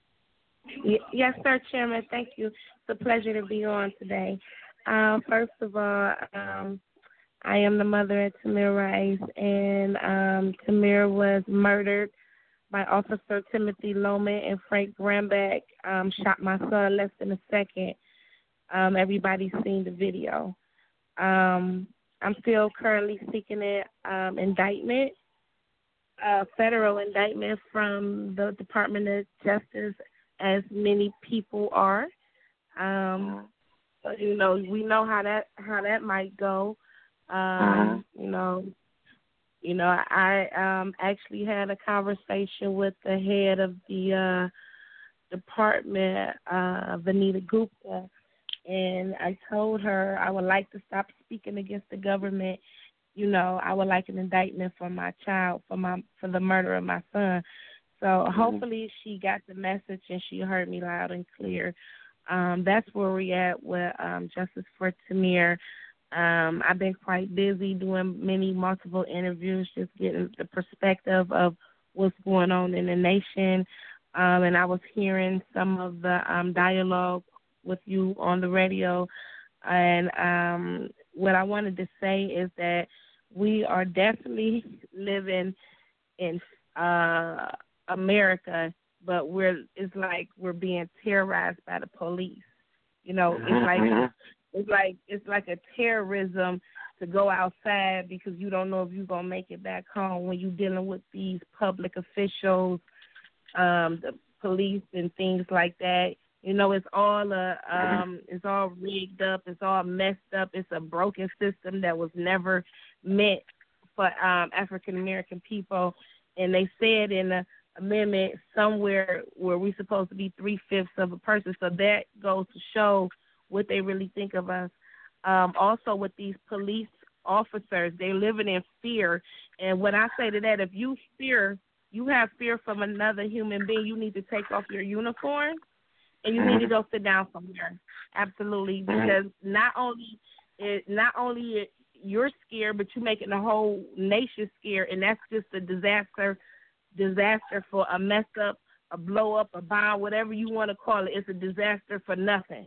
Yes, sir, Chairman. Thank you. It's a pleasure to be on today. Um, first of all, um, I am the mother of Tamir Rice, and um, Tamir was murdered by Officer Timothy Loman, and Frank Grambeck um, shot my son less than a second. Um, everybody's seen the video. Um, I'm still currently seeking an um, indictment, a federal indictment from the Department of Justice, as many people are. Um, you know, we know how that how that might go. Um, uh-huh. You know, you know, I um, actually had a conversation with the head of the uh, department, uh, Vanita Gupta, and I told her I would like to stop speaking against the government. You know, I would like an indictment for my child, for my for the murder of my son. So mm-hmm. hopefully she got the message and she heard me loud and clear. Um, that's where we at with um, Justice for Tamir. Um, I've been quite busy doing many multiple interviews, just getting the perspective of what's going on in the nation. Um, and I was hearing some of the um, dialogue with you on the radio. And um, what I wanted to say is that we are definitely living in uh, America, but we're it's like we're being terrorized by the police. You know, it's like it's like it's like a terrorism to go outside because you don't know if you're gonna make it back home when you're dealing with these public officials, um, the police and things like that. You know, it's all uh, um, it's all rigged up. It's all messed up. It's a broken system that was never meant for um, African American people. And they said in the amendment somewhere where we're supposed to be three fifths of a person. So that goes to show what they really think of us. Um, also, with these police officers, they're living in fear. And when I say to that, if you fear, you have fear from another human being, you need to take off your uniform. And you need to go sit down somewhere. Absolutely, because not only it, not only you're scared, but you're making the whole nation scared, and that's just a disaster. Disaster for a mess up, a blow up, a bomb, whatever you want to call it. It's a disaster for nothing.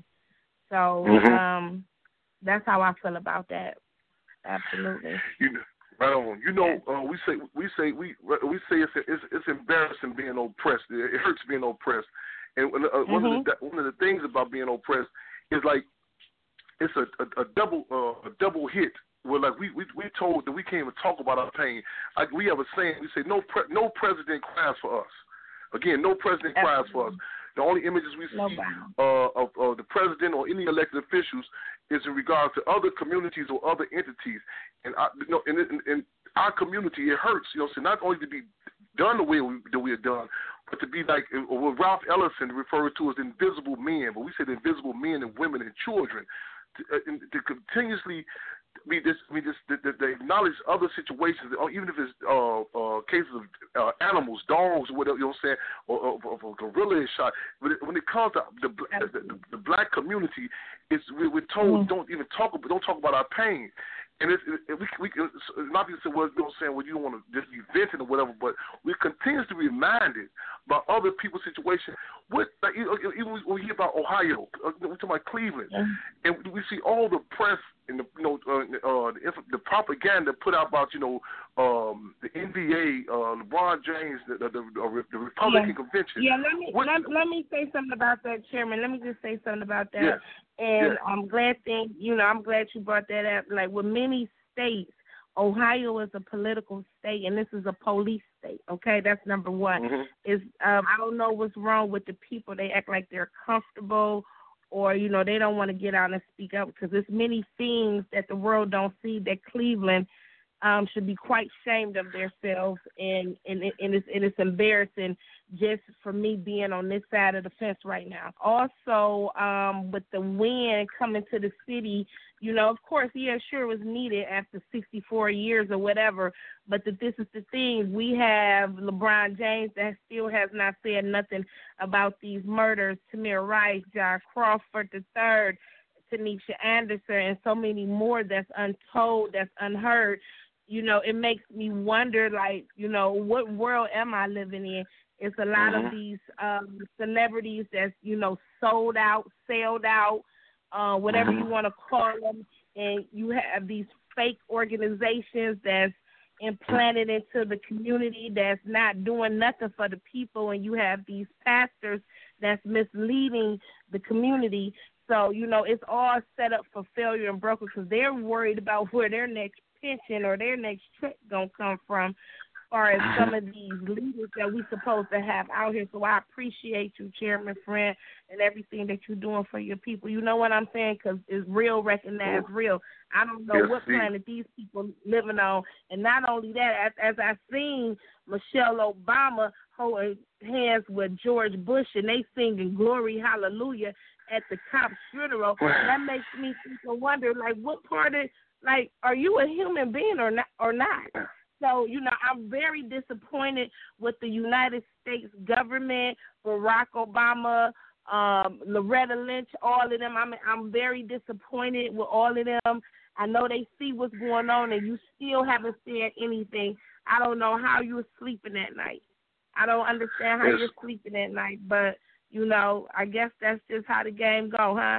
So mm-hmm. um, that's how I feel about that. Absolutely. You know, right on. You know, uh, we say we say we we say it's it's, it's embarrassing being oppressed. It hurts being oppressed. And uh, mm-hmm. one of the one of the things about being oppressed is like it's a, a, a double uh, a double hit. Where like we we we told that we can't even talk about our pain. Like we have a saying, we say no pre- no president cries for us. Again, no president cries for us. The only images we see uh, of, of the president or any elected officials is in regards to other communities or other entities. And I, you know, in, in, in our community, it hurts. You know, so not only to be done the way we, that we are done, but to be like what Ralph Ellison referred to as invisible men, but we said invisible men and women and children, to, uh, to continuously be this, I mean, this, to, to, to acknowledge other situations, even if it's uh, uh, cases of uh, animals, dogs, or whatever, you know what I'm saying, or, or, or, or gorilla is shot. But it, when it comes to the the, the, the black community, it's we, we're told mm-hmm. don't even talk about don't talk about our pain. And it's, it, we, we, it's, not people say, well, you know what I'm saying, well, you don't want to just be venting or whatever, but we're continuously reminded about other people's situation. What, like, even when we hear about Ohio, uh, we're talking about Cleveland, yeah. and we see all the press and the, you know, uh, uh, the, the propaganda put out about, you know, um, the N B A, uh, LeBron James, the, the, the, the Republican yeah. Convention. Yeah, let me what, let, let me say something about that, Chairman. Let me just say something about that. Yes. And yes. I'm glad thing, you know, I'm glad you brought that up. Like with many states, Ohio is a political state, and this is a police state. Okay, that's number one. Mm-hmm. Is um, I don't know what's wrong with the people. They act like they're comfortable, or you know, they don't want to get out and speak up because there's many things that the world don't see that Cleveland um, should be quite ashamed of themselves, and and, it, and it's and it's embarrassing just for me being on this side of the fence right now. Also, um, with the wind coming to the city, you know, of course, yeah, sure it was needed after sixty-four years or whatever, but that this is the thing. We have LeBron James that still has not said nothing about these murders, Tamir Rice, John Crawford the third, Tanisha Anderson, and so many more that's untold, that's unheard. You know, it makes me wonder, like, you know, what world am I living in? It's a lot mm-hmm. of these um, celebrities that's, you know, sold out, sailed out, uh, whatever mm-hmm. you want to call them, and you have these fake organizations that's implanted into the community that's not doing nothing for the people, and you have these pastors that's misleading the community. So, you know, it's all set up for failure and broken because they're worried about where their next pension or their next check going to come from as far as some of these leaders that we supposed to have out here. So I appreciate you, Chairman Friend, and everything that you're doing for your people. You know what I'm saying? Because it's real recognized real. I don't know yes, what planet these people living on. And not only that, as, as I seen Michelle Obama holding hands with George Bush and they singing Glory Hallelujah at the cop's funeral, that makes me think and wonder, like, what part of, like, are you a human being or not? Or not? So, you know, I'm very disappointed with the United States government, Barack Obama, um, Loretta Lynch, all of them. I'm I'm very disappointed with all of them. I know they see what's going on, and you still haven't said anything. I don't know how you're sleeping at night. I don't understand how yes. you're sleeping at night, but, you know, I guess that's just how the game go, huh?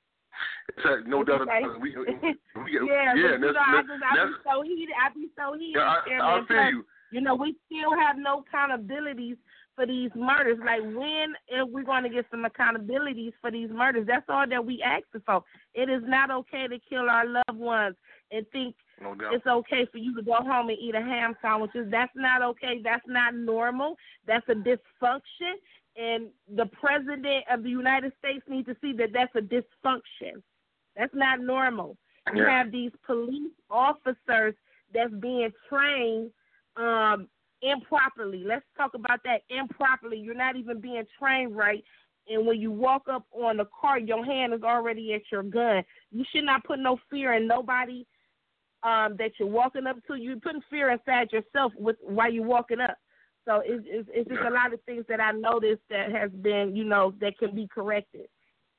Exactly. No doubt about it. We, we, we, yeah, yeah, but, you know, I, just, I be so heated. I be so heated. Yeah, I, I feel you. You know, we still have no accountabilities for these murders. Like, when are we going to get some accountabilities for these murders? That's all that we asking for. It is not okay to kill our loved ones and think no doubt. It's okay for you to go home and eat a ham sandwich. That's not okay. That's not normal. That's a dysfunction. and the president of the United States needs to see that that's a dysfunction. That's not normal. You Yeah. have these police officers that's being trained um, improperly. Let's talk about that, improperly. You're not even being trained right. And when you walk up on the car, your hand is already at your gun. You should not put no fear in nobody um, that you're walking up to. You're putting fear inside yourself with while you're walking up. So it's, it's, it's just a lot of things that I noticed that has been, you know, that can be corrected.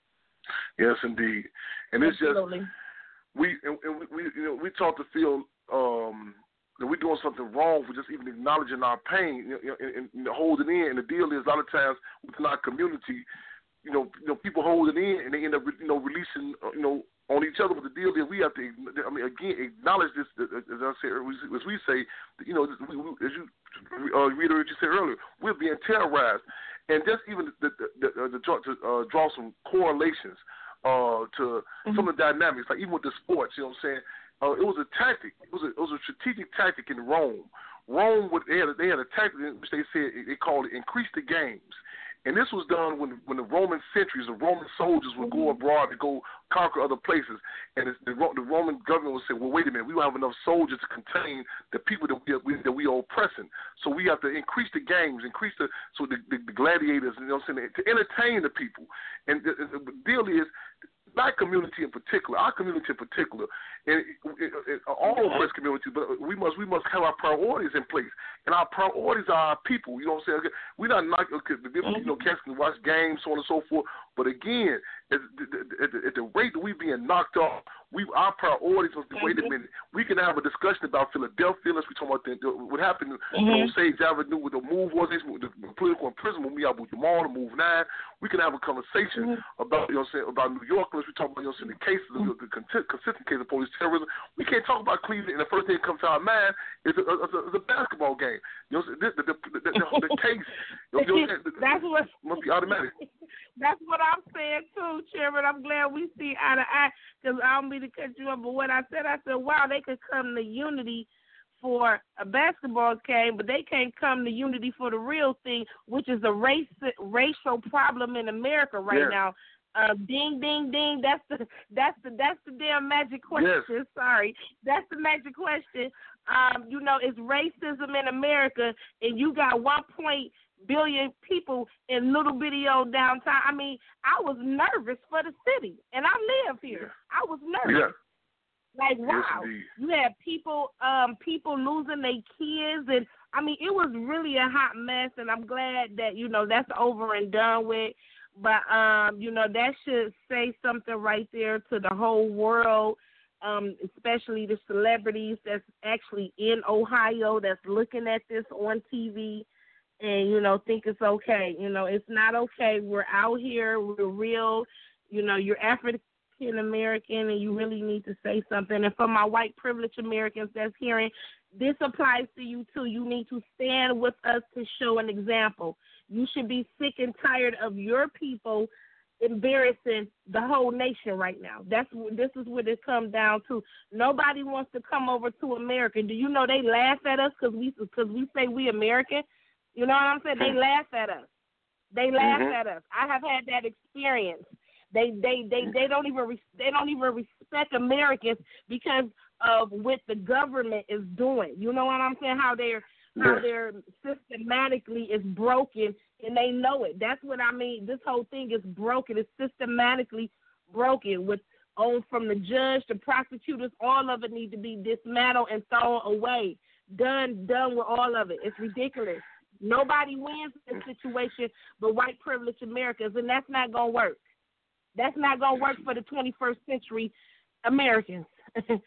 Yes, indeed. And it's Absolutely. just we and we, we you know we taught to feel um, that we're doing something wrong for just even acknowledging our pain, you know, and, and holding in. And the deal is, a lot of times within our community, you know, you know, people hold it in and they end up, you know, releasing, uh, you know, on each other. But the deal is, we have to, I mean, again, acknowledge this. As I said, as we say, you know, as you uh, reader, you said earlier, we're being terrorized, and just even the, the, the, the, the to uh, draw some correlations uh, to mm-hmm. some of the dynamics, like even with the sports. You know what I'm saying? Uh, it was a tactic. It was a, it was a strategic tactic in Rome. Rome, would, they, had a, they had a tactic which they said they called it increase the games. And this was done when when the Roman sentries, the Roman soldiers would go abroad to go conquer other places. And the, the Roman government would say, well, wait a minute, we don't have enough soldiers to contain the people that we, we that we are oppressing. So we have to increase the games, increase the so the, the, the gladiators, you know what I'm saying, to entertain the people. And the, the, the deal is, black community in particular, our community in particular, and it, it, all of us community, but we must we must have our priorities in place, and our priorities are our people. You know what I'm saying? We're not not okay, you know, cats can watch games, so on and so forth. But again, at the, at the, at the rate that we being knocked off, we our priorities must be. Wait a minute, we can have a discussion about Philadelphia. Let's be talking about the, the, what happened mm-hmm. on Sage Avenue with the move organization, the political imprisonment. We have with Jamal, the Move Nine. We can have a conversation mm-hmm. about you know what I'm saying about New York. Let's be talking about you know what I'm saying, the cases, mm-hmm. the, the consistent case of police terrorism. We can't talk about Cleveland, and the first thing that comes to our mind is a, a, a, a basketball game. You know, the, the, the, the, the, the case you know, that's what must be automatic. That's what I'm saying too, Chairman. I'm glad we see eye to eye, because I don't mean to cut you up, but what I said, I said, wow, they could come to unity for a basketball game, but they can't come to unity for the real thing, which is a race racial problem in America right yeah. now. Uh, ding, ding, ding. That's the that's the that's the damn magic question. Yes. Sorry, that's the magic question. Um, you know, it's racism in America, and you got one point billion people in little bitty old downtown. I mean, I was nervous for the city, and I live here. I was nervous. Yeah. Like, wow, yes, you had people, um, people losing their kids, and I mean, it was really a hot mess. And I'm glad that you know that's over and done with. But um, you know, that should say something right there to the whole world, um, especially the celebrities that's actually in Ohio that's looking at this on T V. And, you know, think it's okay. You know, it's not okay. We're out here. We're real. You know, you're African-American, and you really need to say something. And for my white privileged Americans that's hearing, this applies to you, too. You need to stand with us to show an example. You should be sick and tired of your people embarrassing the whole nation right now. That's This is what it comes down to. Nobody wants to come over to America. Do you know they laugh at us because we, cause we say we American? You know what I'm saying? They laugh at us. They laugh mm-hmm. at us. I have had that experience. They they, they, they don't even re- they don't even respect Americans because of what the government is doing. You know what I'm saying? How they're how they're systematically is broken, and they know it. That's what I mean. This whole thing is broken. It's systematically broken with on from the judge, the prosecutors. All of it need to be dismantled and thrown away. Done done with all of it. It's ridiculous. Nobody wins in this situation but white privileged Americans, and that's not going to work. That's not going to work for the twenty-first century Americans. Okay?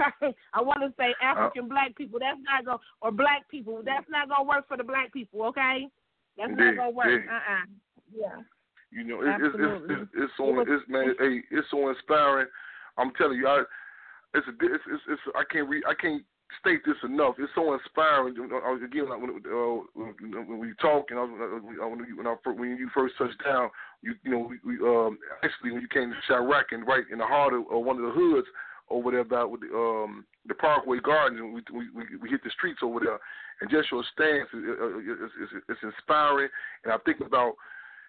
I want to say African uh, black people. That's not going or black people. That's not going to work for the black people, okay? That's indeed, not going to work. indeed. Uh-uh. Yeah. You know, it, it's, it's, it's, it's, so, it's, man, hey, it's so inspiring. I'm telling you, I, it's, a, it's, it's, it's, I can't read, I can't state this enough. It's so inspiring. Again, when, uh, when we talk, and I, when, you, when, I, when you first touched down, you you know, we, we um, actually when you came to Chirac and right in the heart of uh, one of the hoods over there about with the, um, the Parkway Gardens, and we, we we hit the streets over there, and just your stance is it's, it's, it's inspiring. And I think about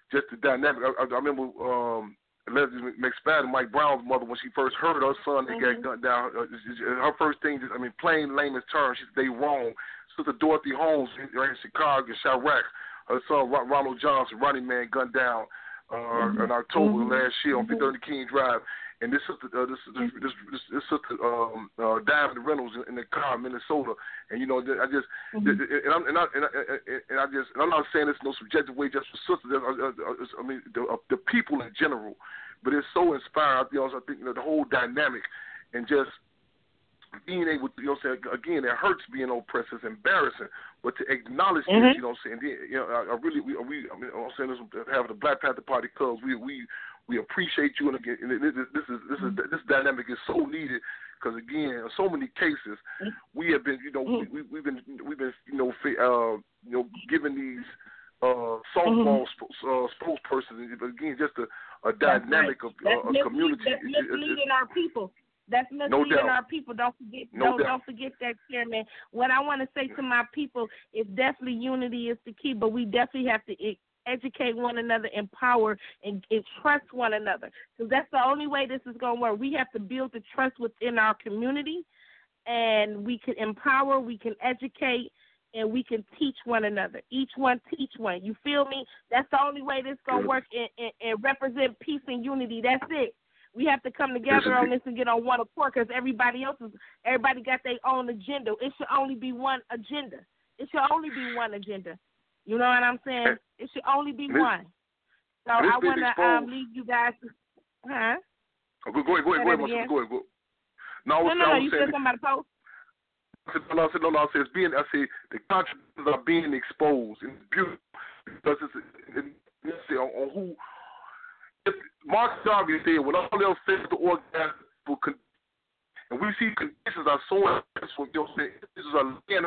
just the dynamic. I, I, I remember um, Leslie McSpadden, Mike Brown's mother, when she first heard her son that mm-hmm. got gunned down. Uh, her first thing, just, I mean, plain layman's terms, she said they wrong. Sister Dorothy Holmes in, in Chicago, in Chirac, her son Ronald Johnson, Running Man, gunned down uh, mm-hmm. in October mm-hmm. last year on fifty thirty King Drive. And this sister, uh, this, this, this, this, this sister, um, uh, Diamond Reynolds in, in the car, Minnesota. And you know, I just, mm-hmm. and, I'm, and, I, and, I, and I just, and I'm not saying this in no subjective way, just for sisters. I mean, the, uh, the people in general. But it's so inspiring. You know, I think you know, the whole dynamic, and just being able to, you know, what I'm saying, again, it hurts being oppressed. It's embarrassing, but to acknowledge mm-hmm. this, you know, what I'm saying, you know, I, I really, we, we, I mean, I'm saying this, having the Black Panther Party Cubs, we, we. We appreciate you, and again, and this is this is this dynamic is so needed because again, in so many cases, we have been, you know, we, we, we've been we've been, you know, uh, you know, given these uh, softball mm-hmm. uh, spokespersons, again, just a, a dynamic right. of uh, a community. That's misleading our people. That's misleading no our people. Don't forget, no don't, don't forget that, Chairman. What I want to say to my people is definitely unity is the key, but we definitely have to educate one another, empower, and, and trust one another. Because that's the only way this is going to work. We have to build the trust within our community, and we can empower, we can educate, and we can teach one another. Each one teach one. You feel me? That's the only way this is going to work and, and, and represent peace and unity. That's it. We have to come together on this and get on one accord because everybody else is, everybody got their own agenda. It should only be one agenda. It should only be one agenda. You know what I'm saying? It should only be this, one. So I want to um, leave you guys. Huh? Oh, go, go ahead, go ahead, go ahead, go ahead. Go ahead, go. No, I was, no, no, I was you saying, said something about the post? I said, no, I said, no, no, I said, it's being, I said, the contradictions are being exposed. And it's beautiful because it's, it, it, on, on who, if Mark Garvey said, when all else fails to organize people, and we see conditions are so stressful, you know what I'm saying, this is a land,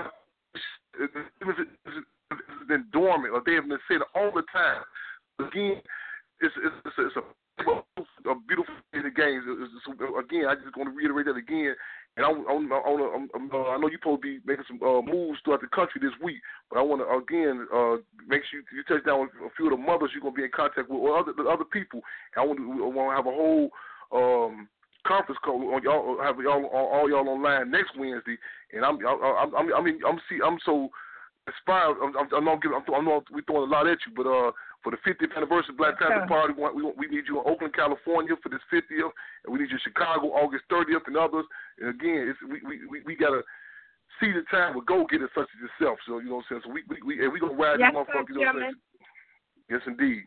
it's been dormant, or they have been saying all the time. Again, it's it's, it's, a, it's a, a beautiful day of the games. It's, it's, again, I just want to reiterate that again. And I, I, I, I, I know you're supposed to be making some uh, moves throughout the country this week, but I want to again uh, make sure you, you touch down with a few of the mothers you're going to be in contact with, or other other people. And I want to, I want to have a whole um, conference call on y'all, have y'all all y'all online next Wednesday. And I'm I'm I'm I mean I'm see I'm so. Inspired. I'm, I'm, I'm, not giving, I'm, I'm not, we're throwing a lot at you, but uh, for the fiftieth anniversary of Black Panther Party, we, we, we need you in Oakland, California for this fiftieth, and we need you in Chicago August thirtieth and others. And again, it's, we we we, we got to see the time with go-getters such as yourself. So, you know what I'm saying? So we we we, we going to ride yes, this motherfucker. You know what I'm saying? Yes, indeed.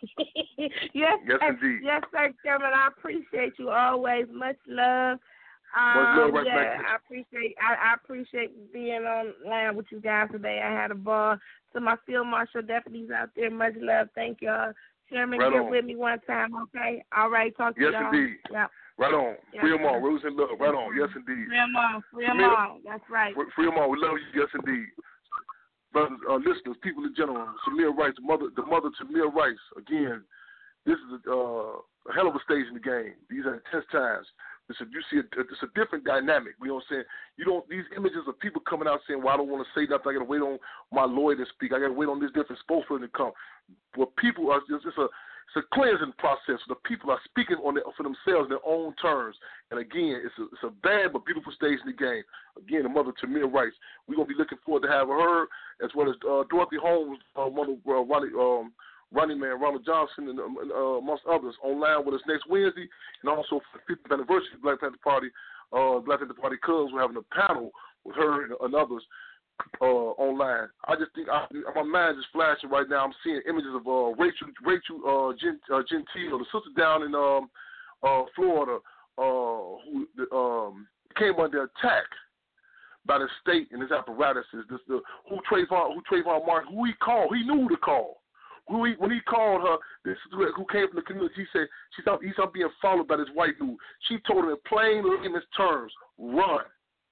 yes, yes, indeed. Yes, sir, Chairman. I appreciate you always. Much love. Um, right yeah, I appreciate I, I appreciate being online with you guys today. I had a ball. To my field marshal deputies out there, much love. Thank y'all. Chairman, right get on. with me one time, okay? All right, talk to yes, y'all. Yes, indeed. Yep. Right on. Yep. Free them all. Rose and love. Right on. Yes, indeed. Free them all. Free them all. That's right. Free them all. We love you. Yes, indeed. Brothers, uh, listeners, people in general, Tamir Rice, the mother, the mother Tamir Rice. Again, this is a, uh, a hell of a stage in the game. These are intense times. It's a, you see, a, it's a different dynamic. You know what I'm saying? You don't. These images of people coming out saying, "Well, I don't want to say nothing. I got to wait on my lawyer to speak. I got to wait on this different spokesperson to come." Well, people are. It's, it's a. It's a cleansing process. The people are speaking on their, for themselves, their own terms. And again, it's a, it's a bad but beautiful stage in the game. Again, the mother Tamir Rice. We're gonna be looking forward to having her as well as uh, Dorothy Holmes, uh, mother uh, Ronnie. Um, Running Man, Ronald Johnson, and uh, amongst others, online with us next Wednesday, and also for the fiftieth anniversary of Black Panther Party, uh, Black Panther Party Cubs, we're having a panel with her and, and others uh, online. I just think I, my mind is flashing right now. I'm seeing images of uh, Rachel Rachel uh, Gent, uh, Gentile, the sister down in um, uh, Florida, uh, who um, came under attack by the state and its apparatuses. This the who Trayvon who Trayvon Martin, who he called, he knew who to call. Who he, when he called her, this is who came from the community, he said she's not, he's not being followed by this white dude. She told him in plain layman's terms, run.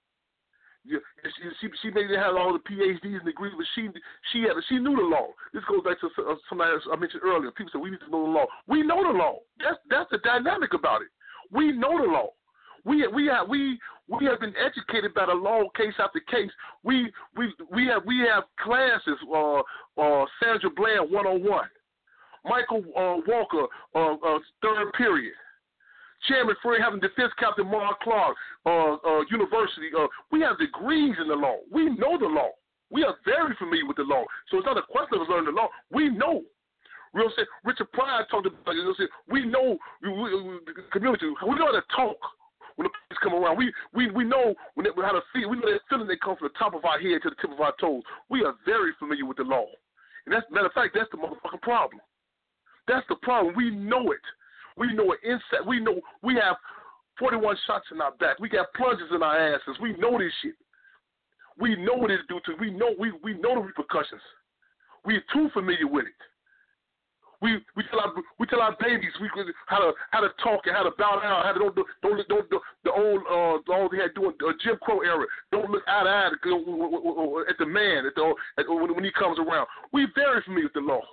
Yeah, she, she she maybe had all the P H Ds and degrees, but she she had she knew the law. This goes back to somebody else I mentioned earlier. People say we need to know the law. We know the law. That's that's the dynamic about it. We know the law. We we have we we have been educated by the law, case after case. We we we have we have classes. Uh, uh, Sandra Bland one oh one Michael uh, Walker, uh, uh, third period. Chairman Fred Hampton, Defense Captain Mark Clark, uh, uh, University. Uh, we have degrees in the law. We know the law. We are very familiar with the law. So it's not a question of us learning the law. We know. Real say, Richard Pryor talked about it. We know we, we, the community. We know how to talk when the police come around. We we, we know when they, how to feel. We know that feeling that comes from the top of our head to the tip of our toes. We are very familiar with the law. And that's, matter of fact, that's the motherfucking problem. That's the problem. We know it. We know it inside. We know we have forty-one shots in our back. We got plunges in our asses. We know this shit. We know what it's due to. We know we, we know the repercussions. We're too familiar with it. We we tell our we tell our babies we how to how to talk and how to bow down. How to don't don't don't, don't the old uh all they had doing uh, Jim Crow era. Don't look eye to eye at the man at the at, when when he comes around. We very familiar with the law.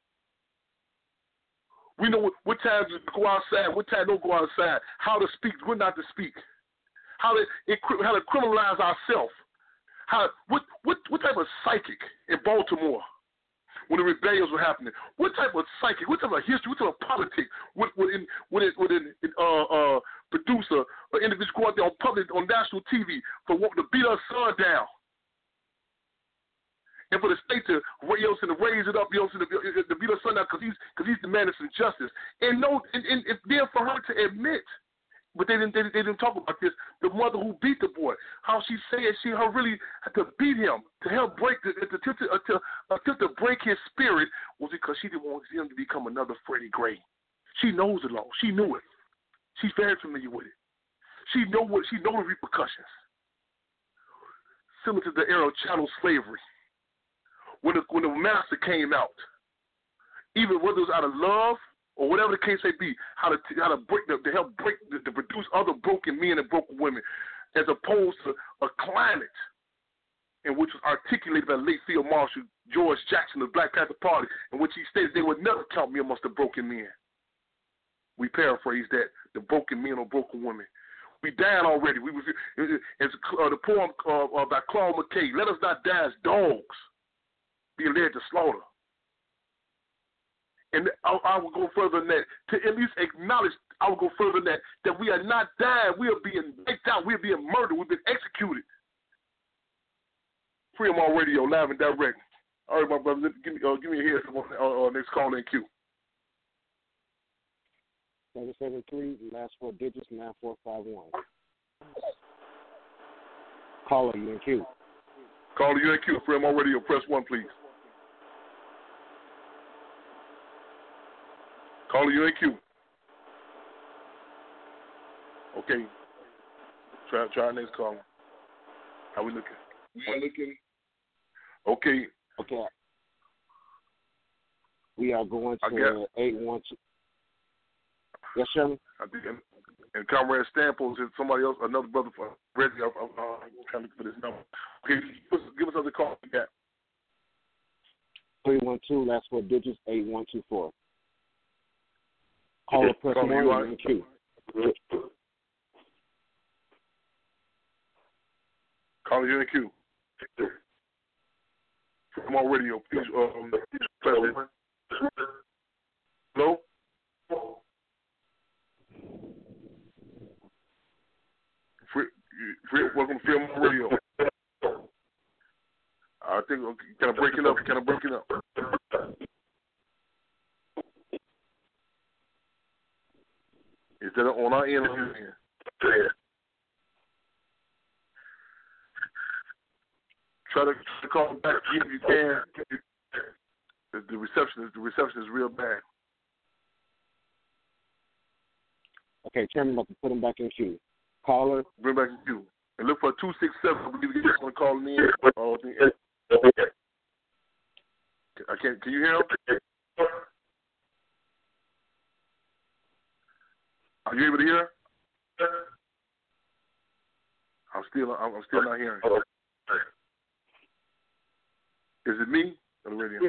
We know what, what time to go outside, what time don't go outside, how to speak, when not to speak, how to how to criminalize ourselves. How what what what type of psychic in Baltimore when the rebellions were happening? What type of psychic? What type of history? What type of politics would would in, would it, would it, uh, uh, producer or individual go out there on public on national T V for wanting to beat our son down? And for the state to, you know, to raise it up, you know, to, to beat her son down because he's because he's demanding some justice. And no, and, and, and then for her to admit, but they didn't they, they didn't talk about this. The mother who beat the boy, how she said she her really had to beat him to help break the to to, to, to, to, to break his spirit was because she didn't want him to become another Freddie Gray. She knows the law. She knew it. She's very familiar with it. She know what she know the repercussions. Similar to the era of chattel slavery. When the, when the master came out, even whether it was out of love or whatever the case may be, how to how to break the, to help break the, to produce other broken men and broken women, as opposed to a climate in which was articulated by late Field Marshal George Jackson of the Black Panther Party, in which he stated they would never count me amongst the broken men. We paraphrase that: the broken men or broken women. We died already. We was as uh, the poem uh, uh, by Claude McKay. Let us not die as dogs, being led to slaughter. And I, I will go further than that, to at least acknowledge, I will go further than that, that we are not dying, we are being baked out, we are being murdered, we've been executed. Freedom on Radio, live and direct. All right, my brother, give me, uh, give me a heads up on uh, uh, next call in queue. seven seven three, last four digits, nine four five one. Caller, you in queue. Caller, you in queue. Freedom on Radio, press one, please. Caller, you in queue. Okay. Try try next caller. How we looking? We are looking. Okay. Okay. We are going to eight one two. Yes, Sherman? I think, and, and Comrade Stampos is somebody else, another brother for Reggie. I'm uh, uh, trying to look for this number. Okay, give us, give us another call. We got three one two, last four digits, eight one two four. Caller, press one in queue. Caller, you're in the queue. Come on, radio, please. Um, Hello? Free, free, welcome to Film Radio. I think, can I break it up? Can I break it up? Is that on our end or your end? Try to, try to call back if you can. The, the reception is the reception is real bad. Okay, Chairman, about to put him back in queue. Caller, bring back in queue and look for two six seven. I believe you get someone calling in. Oh, I can't. Can you hear him? Are you able to hear? I'm still. I'm, I'm still not hearing. Is it me or the radio?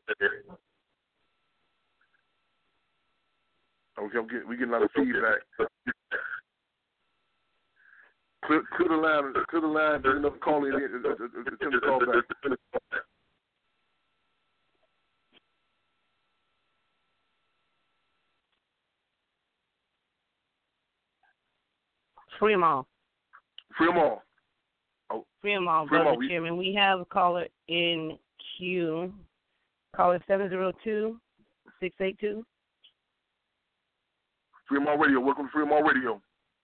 Okay, I'm getting, we getting a lot of feedback. Clear, clear the line. Clear the line. There's another call in. Attempt to call back. Free them all. Free them all. Oh. Free them all, Free 'em Brother all. Chairman. We have a caller in queue. Caller seven zero two, six eight two. Free them all radio. Welcome to Free them all radio.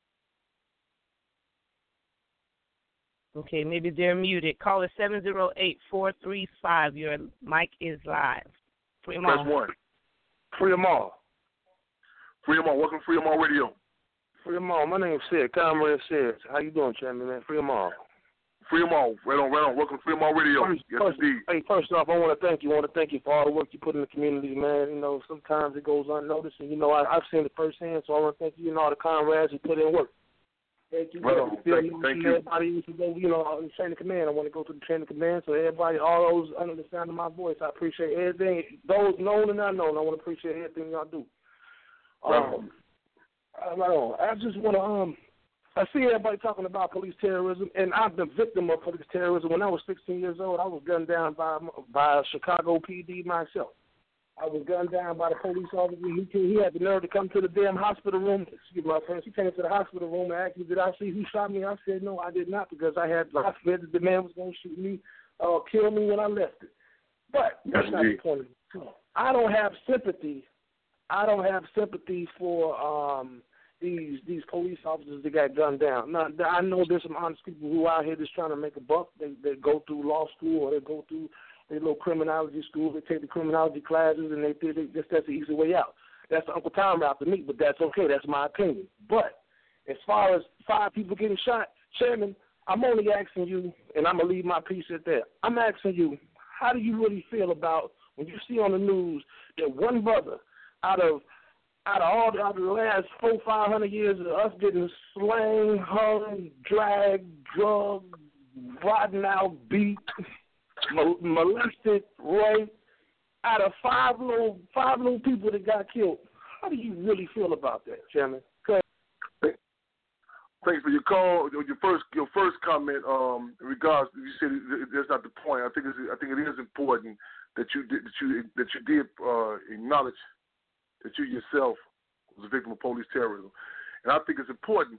Okay, maybe they're muted. Caller seven zero eight, four three five. Your mic is live. Free them all. Press one. Free them all. Free them all. Welcome to Free them all radio. Free them all. My name's Sid. Comrade Sid. How you doing, Chairman, man? Free them all. Free them all. Right on, right on. Welcome to Free them all radio. First, yes, first, indeed. Hey, first off, I want to thank you. I want to thank you for all the work you put in the community, man. You know, sometimes it goes unnoticed, and, you know, I, I've seen it firsthand, so I want to thank you and all the comrades who put in work. Thank you. Right on. Thank, thank you. Everybody used to go, you know, in the chain of command. I want to go to the chain of command, so everybody, all those under the sound of my voice, I appreciate everything. Those known and unknown, I want to appreciate everything y'all do. Right um, on. Uh, right on. I just want to, um, I see everybody talking about police terrorism, and I've been victim of police terrorism. When I was sixteen years old, I was gunned down by by Chicago P D myself. I was gunned down by the police officer. He, he had the nerve to come to the damn hospital room. Excuse my friends. He came to the hospital room and asked me, did I see who shot me? I said, no, I did not, because I had I feared that the man was going to shoot me or uh, kill me when I left it. But that's not the point of it. I don't have sympathy. I don't have sympathy for um, these these police officers that got gunned down. Now, I know there's some honest people who are out here just trying to make a buck. They, they go through law school or they go through their little criminology school. They take the criminology classes, and they think they, just that's the easy way out. That's the Uncle Tom route to me, but that's okay. That's my opinion. But as far as five people getting shot, Chairman, I'm only asking you, and I'm going to leave my piece at that. I'm asking you, how do you really feel about when you see on the news that one brother out of out of all out of the last four, five hundred years of us getting slain, hung, dragged, drugged, rotten out, beat, molested, raped, out of five little five little people that got killed. How do you really feel about that, Chairman? Thanks for your call. Your first, your first comment um, in regards, you said that's not the point. I think it's, I think it is important that you did, that you that you did uh, acknowledge that you yourself was a victim of police terrorism, and I think it's important.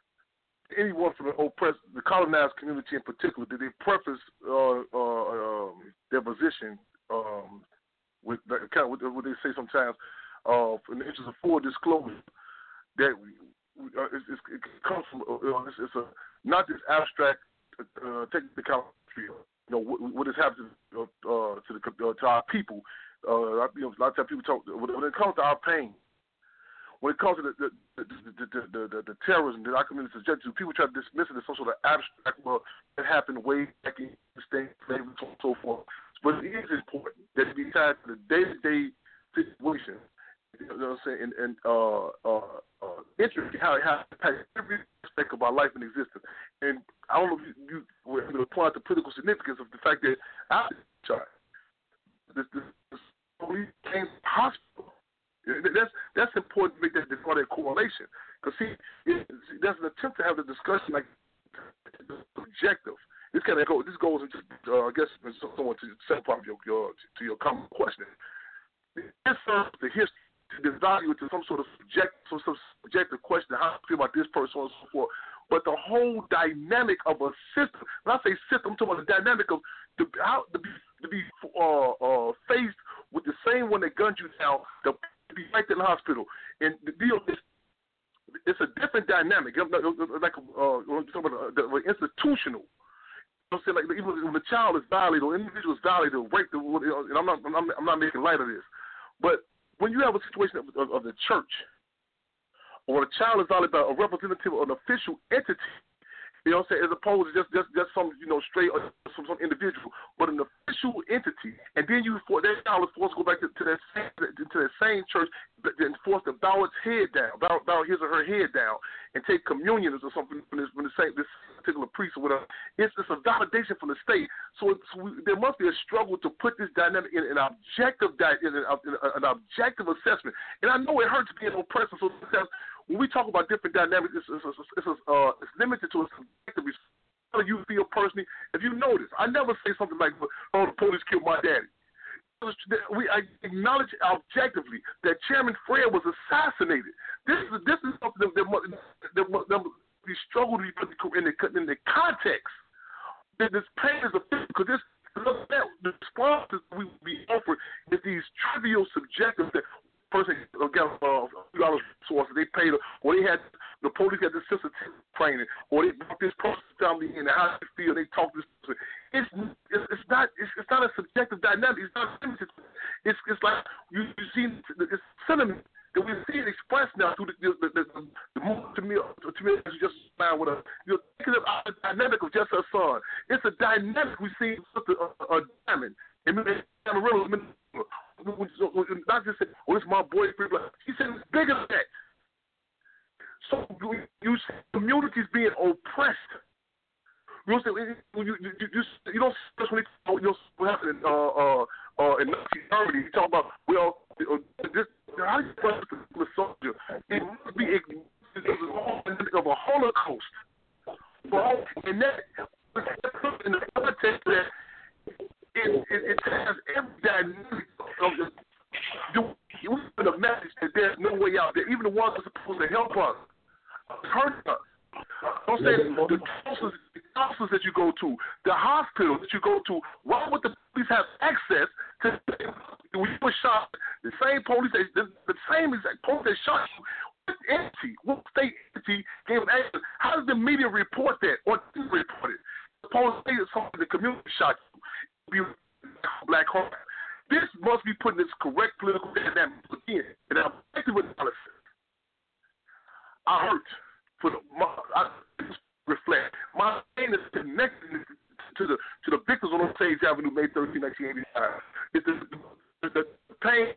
Anyone from the oppressed, the colonized community in particular, that they preface uh, uh, um, their position um, with kind of what they say sometimes, uh, in the interest of full disclosure, that uh, it's, it's, it comes from uh, it's, it's a not this abstract uh, technicality. You know what, what has happened to, uh, to the uh, to our people. Uh, you know, a lot of times people talk when it comes to our pain. When it comes to the the, the, the, the, the, the terrorism that our community is subject to, people try to dismiss it as some sort of abstract, well, that happened way back in the state, slavery, and so forth. But it is important that it be tied to the day-to-day situation, you know what I'm saying, and, and uh, uh, uh, interesting how it has impacted every aspect of our life and existence. And I don't know if you, you were able to point out the political significance of the fact that our child, this, this, this police came to the hospital. That's that's important to make that, draw that correlation, because see, it, see, there's an attempt to have the discussion like objective. This kind of go. This goes into uh, I guess someone to set up your, your to your common question. This serves the history to devalue to some sort of subject, some sort of subjective question. How I feel about this person and so forth. But the whole dynamic of a system. When I say system, I'm talking about the dynamic of the, how to be to be uh, uh, faced with the same one that gunned you down. The be right there in the hospital, and the deal is it's a different dynamic. Like uh, when talking about the, the institutional, you know what I'm saying, like even when the child is violated or individual is violated or raped, and I'm not, I'm not, I'm not making light of this, but when you have a situation of, of, of the church, or when a child is violated by a representative or an official entity, you know what I'm saying, as opposed to just just, just some you know stray or some, some individual, but an official entity, and then you for that child is forced to go back to, to that same to that same church and forced to bow its head down, bow, bow his or her head down, and take communion or something from this from the same this particular priest or whatever. It's it's a validation from the state. So, it's, we, there must be a struggle to put this dynamic in an objective in an, in an objective assessment. And I know it hurts being oppressive. So when we talk about different dynamics, it's it's, it's, it's, uh, it's limited to a subjective response. How you feel personally? If you notice, I never say something like, "Oh, the police killed my daddy." We I acknowledge objectively that Chairman Fred was assassinated. This is this is something that, that, that, that, that these struggles to be put in the, in the context. This pain is a because this the responses we be offered is these trivial subjective that person got uh, a few dollars sources they paid or they had the police had the sensitivity training or they brought this person family in and how they feel they talk to this person. It's it's, it's not it's, it's not a subjective dynamic. It's not it's it's like you you see it's sentiment that we see it expressed now through the the the, the, the moment to me to me is just fine with a you're thinking about the dynamic of just her son. It's a dynamic we see with a, a, a diamond. And Amarillo, not just say, "Oh, it's my boyfriend." He said it's bigger than that. So you, you see communities being oppressed. You don't say you you you, you, you don't see when you know what happened in uh uh uh in nineteen thirty. You talk about well this how you trust the soldier? It must be a, of a Holocaust. Well, and that in the context that it it, it has every dynamic of the. You send a message that there's no way out there. Even the ones that are supposed to help us hurt us. I'm saying the counselors, the counselors that you go to, the hospitals that you go to, why would the police have access to when you were shot? The same police, the, the same exact police that shot you, what entity, what state entity gave access? How does the media report that or didn't report it? Suppose they something the community shot you, be black heart. This must be put in its correct political dynamic again, and I'm effective analysis. I hurt for the my, I reflect. My pain is connected to the to the victims on Osage Avenue, May thirteenth, nineteen eighty-five. It's the, the, the, the pain.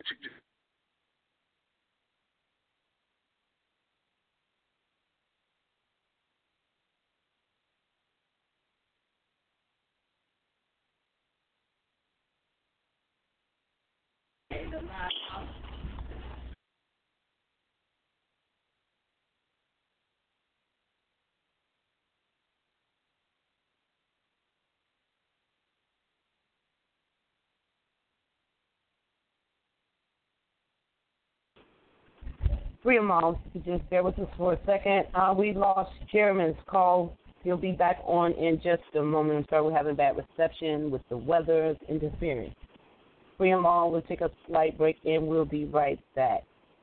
Freedom Mall, just bear with us for a second. Uh, we lost Chairman's call. He'll be back on in just a moment. I'm sorry we're having bad reception with the weather interference. Freedom Mall, we'll take a slight break and we'll be right back.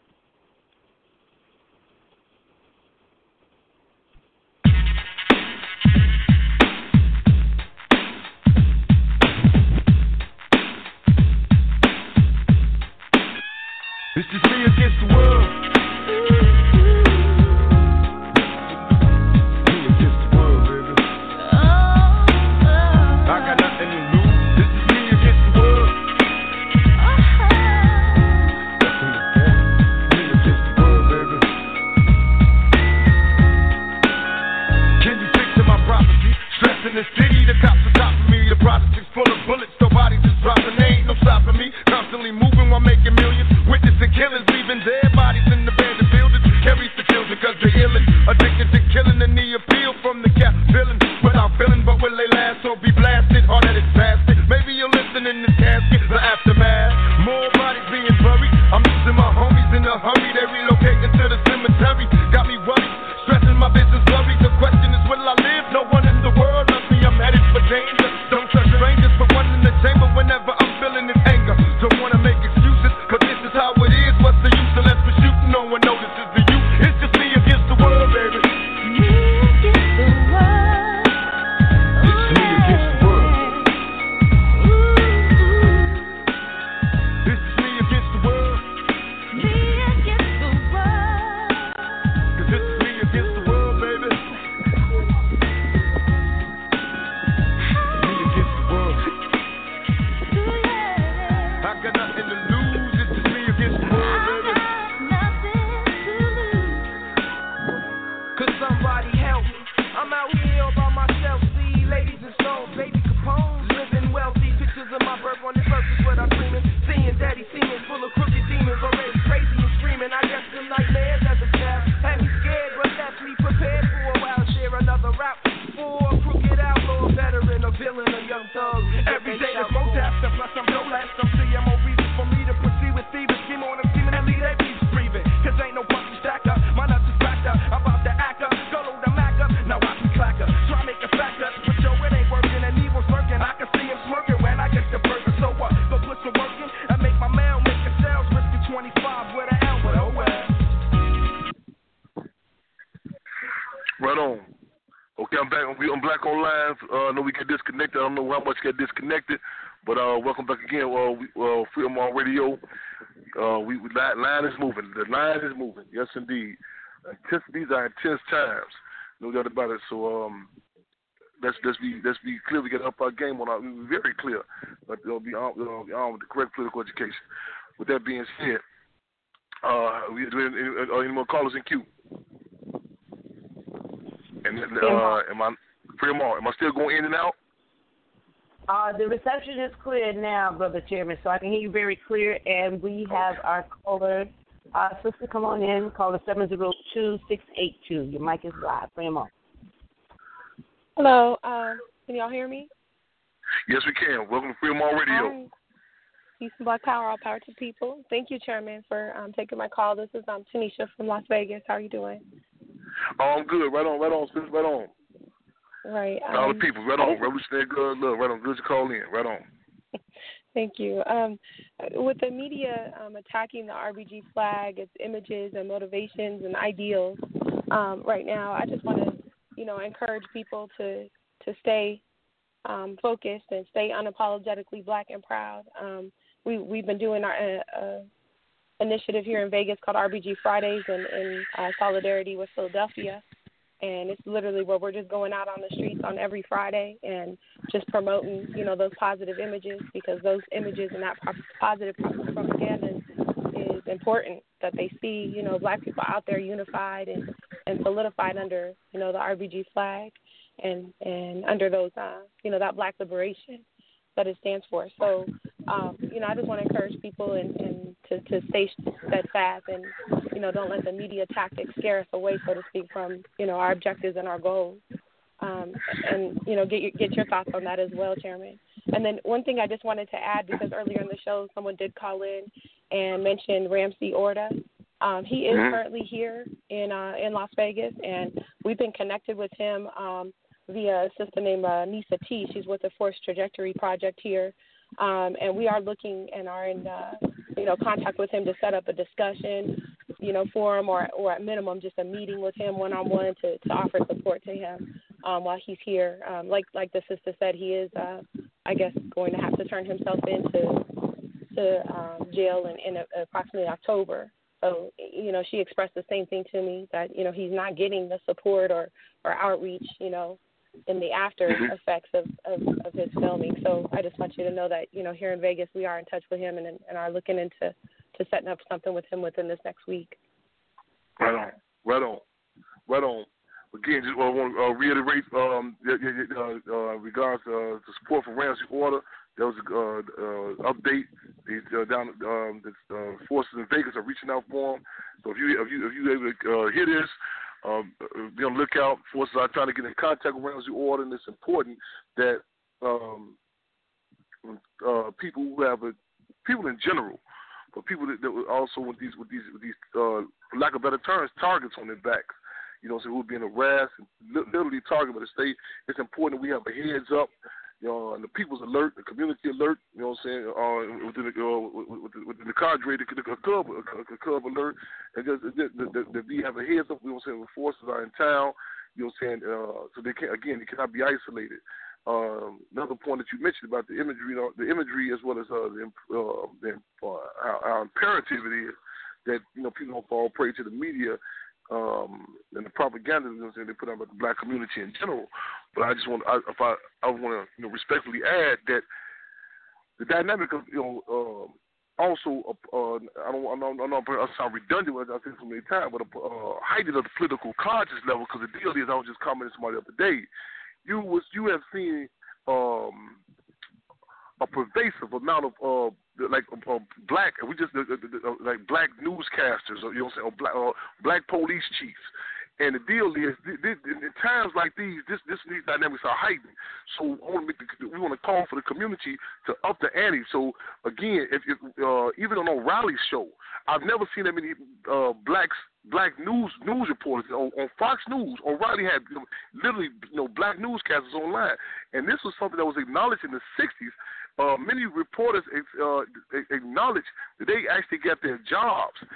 This is me against the world. Right on. Okay, I'm back. I'm Black Online. Uh, I know we get disconnected. I don't know how much get disconnected, but uh, welcome back again. Uh, we, uh, Freedom on Radio. Uh, we, we line is moving. The line is moving. Yes, indeed. Intense, these are intense times. No doubt about it. So um, let's let's be let's be clear. We get up our game on our. We're very clear, but it'll be on, it'll be on with the correct political education. With that being said, uh, we do any, any more callers in queue? And uh, am I Freedom on? Am I still going in and out? Uh, the reception is clear now, Brother Chairman, so I can hear you very clear. And we have our caller, uh, sister, come on in. Caller seven zero two six eight two. Your mic is live. Freedom on. Hello. Um, can y'all hear me? Yes, we can. Welcome to Freedom on Radio. Hi. Peace and Black Power, all power to people. Thank you, Chairman, for um, taking my call. This is um, Tanisha from Las Vegas. How are you doing? Oh, I'm good. Right on, right on, sis. Right on. Right. Um, all the people. Right on. Revolutionary good love. Right on. Good to call in. Right on. Thank you. Um, with the media um, attacking the R B G flag, its images and motivations and ideals, um, right now, I just want to, you know, encourage people to to stay um, focused and stay unapologetically Black and proud. Um, we we've been doing our uh, uh, initiative here in Vegas called R B G Fridays in, in uh, solidarity with Philadelphia. And it's literally where we're just going out on the streets on every Friday and just promoting, you know, those positive images, because those images and that positive propaganda is important, that they see, you know, Black people out there unified and, and solidified under, you know, the R B G flag and, and under those, uh, you know, that Black liberation that it stands for. So, um, you know, I just want to encourage people and, and to, to stay steadfast and, you know, don't let the media tactics scare us away, so to speak, from, you know, our objectives and our goals. Um, and, you know, get your, get your thoughts on that as well, Chairman. And then one thing I just wanted to add, because earlier in the show someone did call in and mention Ramsey Orta. Um, he is currently here in uh, in Las Vegas, and we've been connected with him um, via a sister named uh, Nisa T. She's with the Force Trajectory Project here. Um, and we are looking and are in, uh, you know, contact with him to set up a discussion, you know, for him, or, or at minimum just a meeting with him one-on-one to, to offer support to him um, while he's here. Um, like like the sister said, he is, uh, I guess, going to have to turn himself into to um, jail in, in approximately October. So, you know, she expressed the same thing to me, that, you know, he's not getting the support or, or outreach, you know, in the after effects of, of, of his filming. So I just want you to know that, you know, here in Vegas, we are in touch with him and, and are looking into to setting up something with him within this next week. Right on. Right on. Right on. Again, just uh, want to uh, reiterate um, uh, uh, regards uh, to support for Ramsey Orta. There was an uh, uh, update. These uh, down um, the uh, forces in Vegas are reaching out for him. So if you if you if you able to uh, hear this, Um, be on the lookout. Forces are trying to get in contact with Ramsey Orta, and it's important that um, uh, people who have a, people in general, but people that, that also with these with these with these uh, for lack of better terms, targets on their backs. You know, so who are being harassed and literally targeted by the state. It's important that we have a heads up. You know, and the people's alert, the community alert, you know what I'm saying, uh, within, the, uh, within, within the cadre, the, the, the club, the club alert, and just that we have a heads up, you know what I'm saying, when forces are in town, you know what I'm saying, uh, so they can't, again, they cannot be isolated. Um, another point that you mentioned about the imagery, you know, the imagery as well as uh, the, uh, the, uh, how, how imperative it is that, you know, people don't fall prey to the media Um, and the propaganda, you know, they put out about the Black community in general. But I just want, I, if I, I want to, you know, respectfully add that the dynamic of, you know, uh, also, uh, I don't, I don't, I don't know, I sound redundant when I say so many times, but a uh, heightened of the political conscious level. Because the deal is, I was just commenting to somebody the other day. You was, you have seen um, a pervasive amount of uh, like uh, black, we just uh, uh, like black newscasters, or, you know what I'm saying, or black, uh, black police chiefs. And the deal is, in times like these, this, this these dynamics are heightened. So I want to make the, we want to call for the community to up the ante. So again, if, if uh, even on O'Reilly's show, I've never seen that many uh, blacks, black news news reporters on, on Fox News. O'Reilly had, you know, literally, you know, black newscasters online, and this was something that was acknowledged in the sixties. Uh, many reporters uh, acknowledged that they actually got their jobs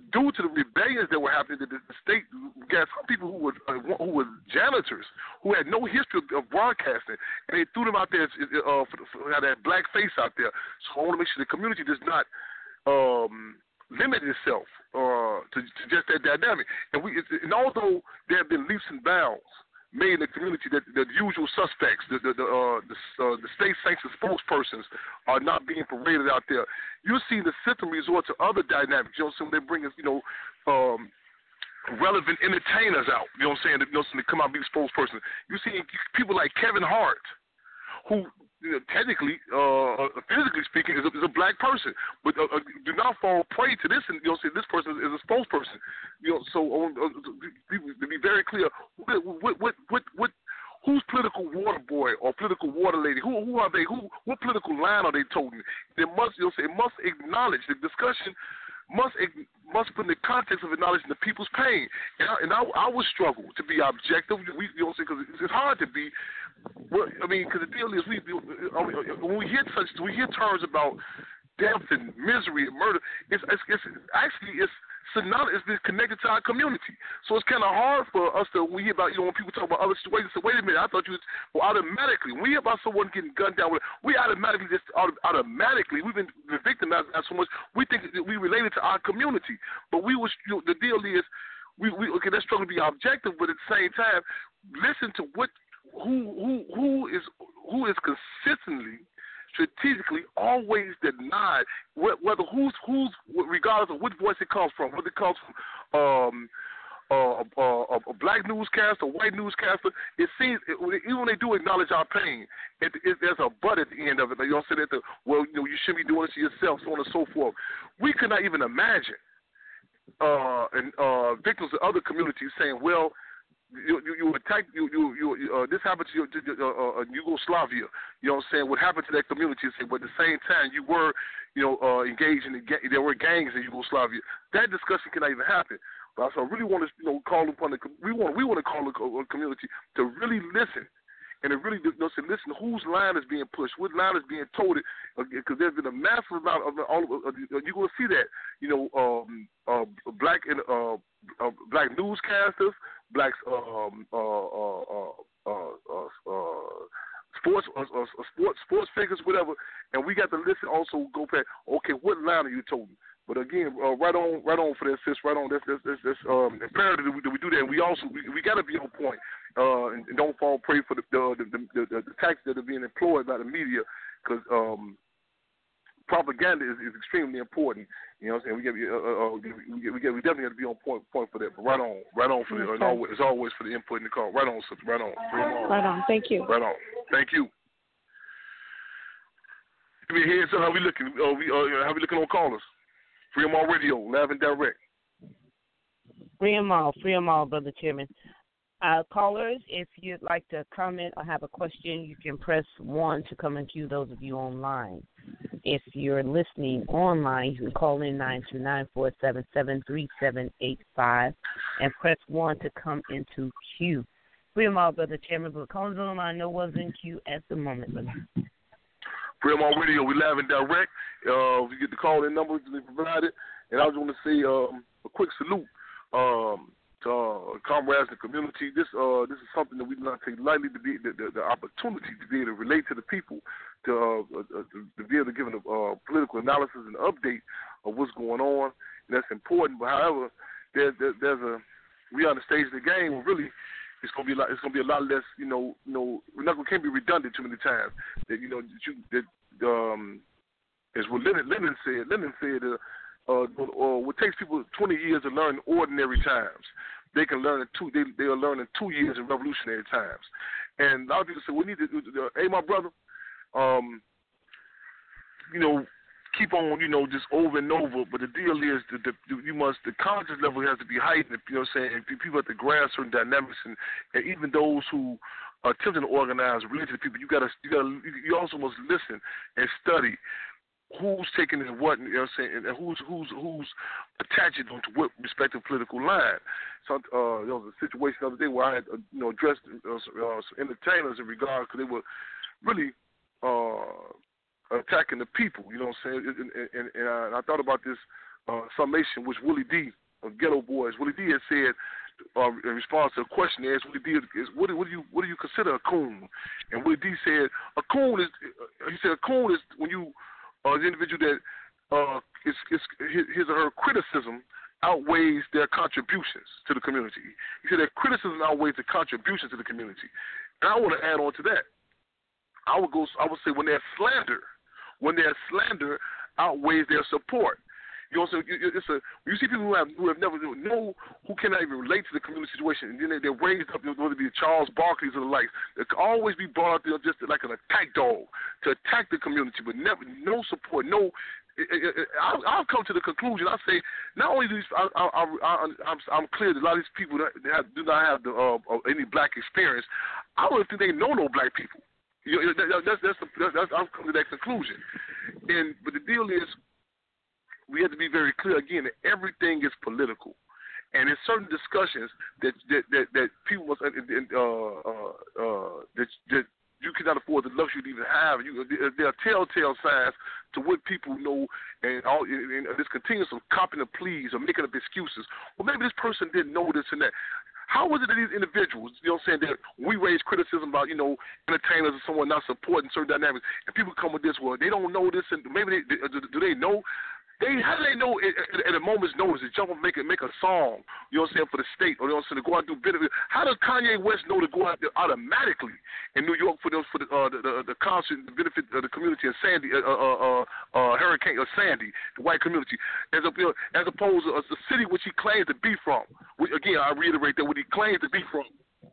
due to the rebellions that were happening, the, the state got some people who were uh, who were janitors who had no history of, of broadcasting, and they threw them out there uh, for, the, for had that black face out there. So I want to make sure the community does not um, limit itself uh, to, to just that dynamic. And we, and although there have been leaps and bounds made in the community, that the usual suspects, the the the, uh, the, uh, the state-sanctioned spokespersons are not being paraded out there. You see the system resort to other dynamics. You know, so they bring us, you know, um, relevant entertainers out. You know what I'm saying? You know, so they come out and be the spokesperson. You see people like Kevin Hart, who, you know, technically, uh, physically speaking, is a, is a black person, but uh, uh, do not fall prey to this. And you know, say this person is a spokesperson. You know, so uh, uh, to be very clear, what, what, what, what, who's political water boy or political water lady? Who, who are they? Who, what political line are they toting? They must, you know, say, it must acknowledge the discussion. Must must put in the context of acknowledging the people's pain, and I, and I, I would struggle to be objective. We, you know, because it's hard to be. Well, I mean, because the deal is, we I mean, when we hear such, we hear terms about death and misery and murder. It's, it's, it's actually it's synonymous. It's connected to our community. So it's kind of hard for us to, when we hear about, you know, when people talk about other situations, say, wait a minute, I thought you was, well, automatically, when we hear about someone getting gunned down, we automatically just, automatically, we've been victimized so much, we think that we related to our community. But we was, you know, the deal is, we, we okay, let's struggle to be objective, but at the same time, listen to what, who, who, who is, who is consistently, strategically always denied, whether who's who's regardless of which voice it comes from, whether it comes from um, uh, uh, a black newscaster, a white newscaster. It seems it, even when they do acknowledge our pain, it, it, there's a but at the end of it. You don't say that the, well, you know, you shouldn't be doing it to yourself, so on and so forth. We could not even imagine uh, and uh, victims of other communities saying, well, You you, you attack you you, you uh, this happened to, you, to uh, uh, Yugoslavia. You know what I'm saying? What happened to that community? But at the same time, you were you know uh, engaged in the ga- there were gangs in Yugoslavia. That discussion cannot even happen. But so I really want to you know call upon the we want we want to call the community to really listen. And to really you know, say, listen, whose line is being pushed, what line is being toted, because there's been a massive amount of all. Of, uh, you're going to see that, you know, um, uh, black and uh, uh, black newscasters, black um, uh, uh, uh, uh, uh, uh, sports, uh, uh, sports, sports figures, whatever. And we got to listen. Also, go back. Okay, what line are you toting? But again, uh, right on, right on for that, sis. Right on. That's that's that's, that's um, imperative that we, that we do that. And we also we, we got to be on point uh, and, and don't fall prey for the the, the, the, the the tactics that are being employed by the media, because um, propaganda is, is extremely important. You know what I'm saying? We got uh, uh, we, get, we, get, we definitely got to be on point point for that. But right on, right on for the, and always, as always for the input in the call. Right on, sister. Right on. Right on. Thank you. Right on. Thank you. We here, so how we looking? Uh, we uh, how we looking on callers? Free 'em all radio, live and direct. Free 'em all, free 'em all, Brother Chairman. Uh, callers, if you'd like to comment or have a question, you can press one to come and queue those of you online. If you're listening online, you can call in nine two nine, four seven seven, three seven eight five and press one to come into queue. Free 'em all, Brother Chairman, but callers online, no one's in queue at the moment, brother. Free 'em all radio, we live and direct. Uh, we get the call in numbers they provided, and I just want to say um, a quick salute um, to uh, comrades in the community. This uh, this is something that we do not take lightly, to be the, the, the opportunity to be able to relate to the people, to uh, uh, to, to be able to give a uh, political analysis and update of what's going on. And that's important. But however, there, there, there's a we on the stage of the game where really. It's gonna be a lot. It's gonna be a lot less. You know, you know, we're not gonna can't be redundant too many times. That you know, that you that um, as what Lennon, Lennon said. Lennon said, uh, uh, uh, what takes people twenty years to learn in ordinary times, they can learn in two. They they are learning two years in revolutionary times. And a lot of people say, we need to. Uh, hey, my brother, um, you know. Keep on, you know, just over and over. But the deal is that the, you must, the conscious level has to be heightened. You know what I'm saying? And people have to grasp certain dynamics, and, and even those who are attempting to organize, relate to the people, you gotta, you gotta, you also must listen and study who's taking in what. You know what I'm saying? And who's who's who's attaching onto what respective political line. So uh, there was a situation the other day where I had, uh, you know, addressed uh, uh, some entertainers in regards because they were really. Uh, attacking the people, you know what I'm saying? And, and, and, I, and I thought about this uh, summation, which Willie D of Ghetto Boys, Willie D had said uh, in response to a question they asked Willie D is what, what do you what do you consider a coon? And Willie D said a coon is he said a coon is when you uh, the individual that uh, is, is his or her criticism outweighs their contributions to the community. He said that criticism outweighs the contributions to the community. And I want to add on to that. I would go. I would say when their slander, when their slander outweighs their support. You know, so it's a you see people who have who have never know who cannot even relate to the community situation, and then they, they're raised up, whether it be the Charles Barkley's or the likes. They can always be brought out there just like an attack dog to attack the community, but never no support, no. I'll, I'll come to the conclusion. I say not only do these, I, I, I, I'm, I'm clear that a lot of these people that have, do not have the, uh, any black experience. I don't think they know no black people. You know, that, that's that's, the, that's that's I've come to that conclusion. And but the deal is, we have to be very clear again that everything is political, and in certain discussions that that that, that people must uh, uh, uh, that that you cannot afford the luxury to even have. You, there are telltale signs to what people know, and all and this continuous of copying the pleas or making up excuses. Well, maybe this person didn't know this and that. How is it that these individuals, you know what I'm saying, that we raise criticism about, you know, entertainers or someone not supporting certain dynamics, and people come with this, well, they don't know this, and maybe they, do, do they know? They, how do they know at, at a moment's notice to jump and make a, make a song, you know what I'm saying, for the state, or you know what I'm saying, to go out and do benefit? How does Kanye West know to go out there automatically in New York for those for the uh, the, the, the concert, the benefit of the community in Sandy, uh, uh, uh, uh, Hurricane or Sandy, the white community, as a, you know, as opposed to a, a city which he claims to be from. We, again, I reiterate that what he claims to be from.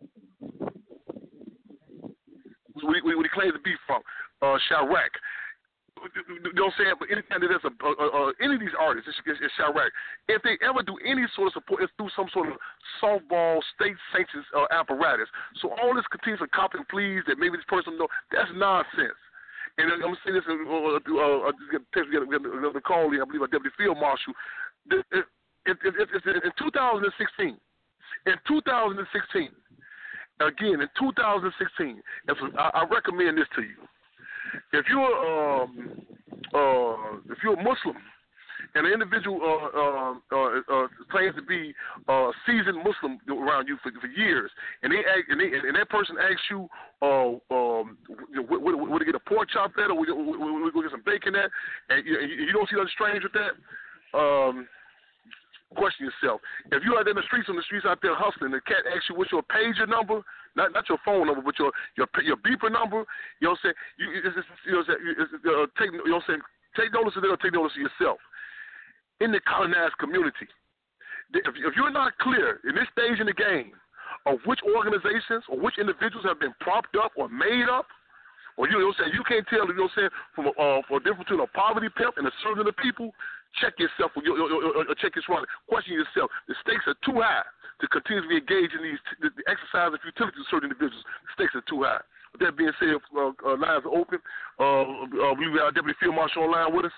What he, what he claims to be from, uh, Chirac. You know what I'm saying? But anytime that there's a, uh, uh, any of these artists, it's, it's, it's Chirac, if they ever do any sort of support, it's through some sort of softball, state-sanctioned uh, apparatus. So all this continues to copy and please that maybe this person know, that's nonsense. And I'm going to say this, uh, uh, uh, get text, get another call in, I believe, a deputy field marshal. It, it, it, it, it, in two thousand sixteen, in two thousand sixteen, again, in two thousand sixteen, if, I, I recommend this to you. If you're um, uh, if you're a Muslim and an individual uh, uh, uh, uh, claims to be a seasoned Muslim around you for, for years, and they, ask, and, they and that person asks you, uh, um, would, would, would they get a pork chop at, or would, would, would we go get some bacon at, and you, you don't see nothing strange with that. Um, Question yourself. If you're out in the streets, on the streets out there hustling, the cat asks you what's your pager number, not not your phone number, but your your your beeper number. You know what I'm saying? You, it's, it's, you know what I'm saying? It's, uh, take you know what I'm saying? Take notice of it or take notice of yourself. In the colonized community, if, if you're not clear in this stage in the game of which organizations or which individuals have been propped up or made up, or you know what I'm saying, you can't tell, you know what I'm saying, from a, uh, for a difference between a poverty pimp and a servant of the people. Check yourself, or, or, or, or check this wrong. Question yourself. The stakes are too high to continuously engage in these the, the exercise of futility to certain individuals. The stakes are too high. With that being said, uh, uh, lines are open. Uh, uh, we have Deputy Field Marshal online with us.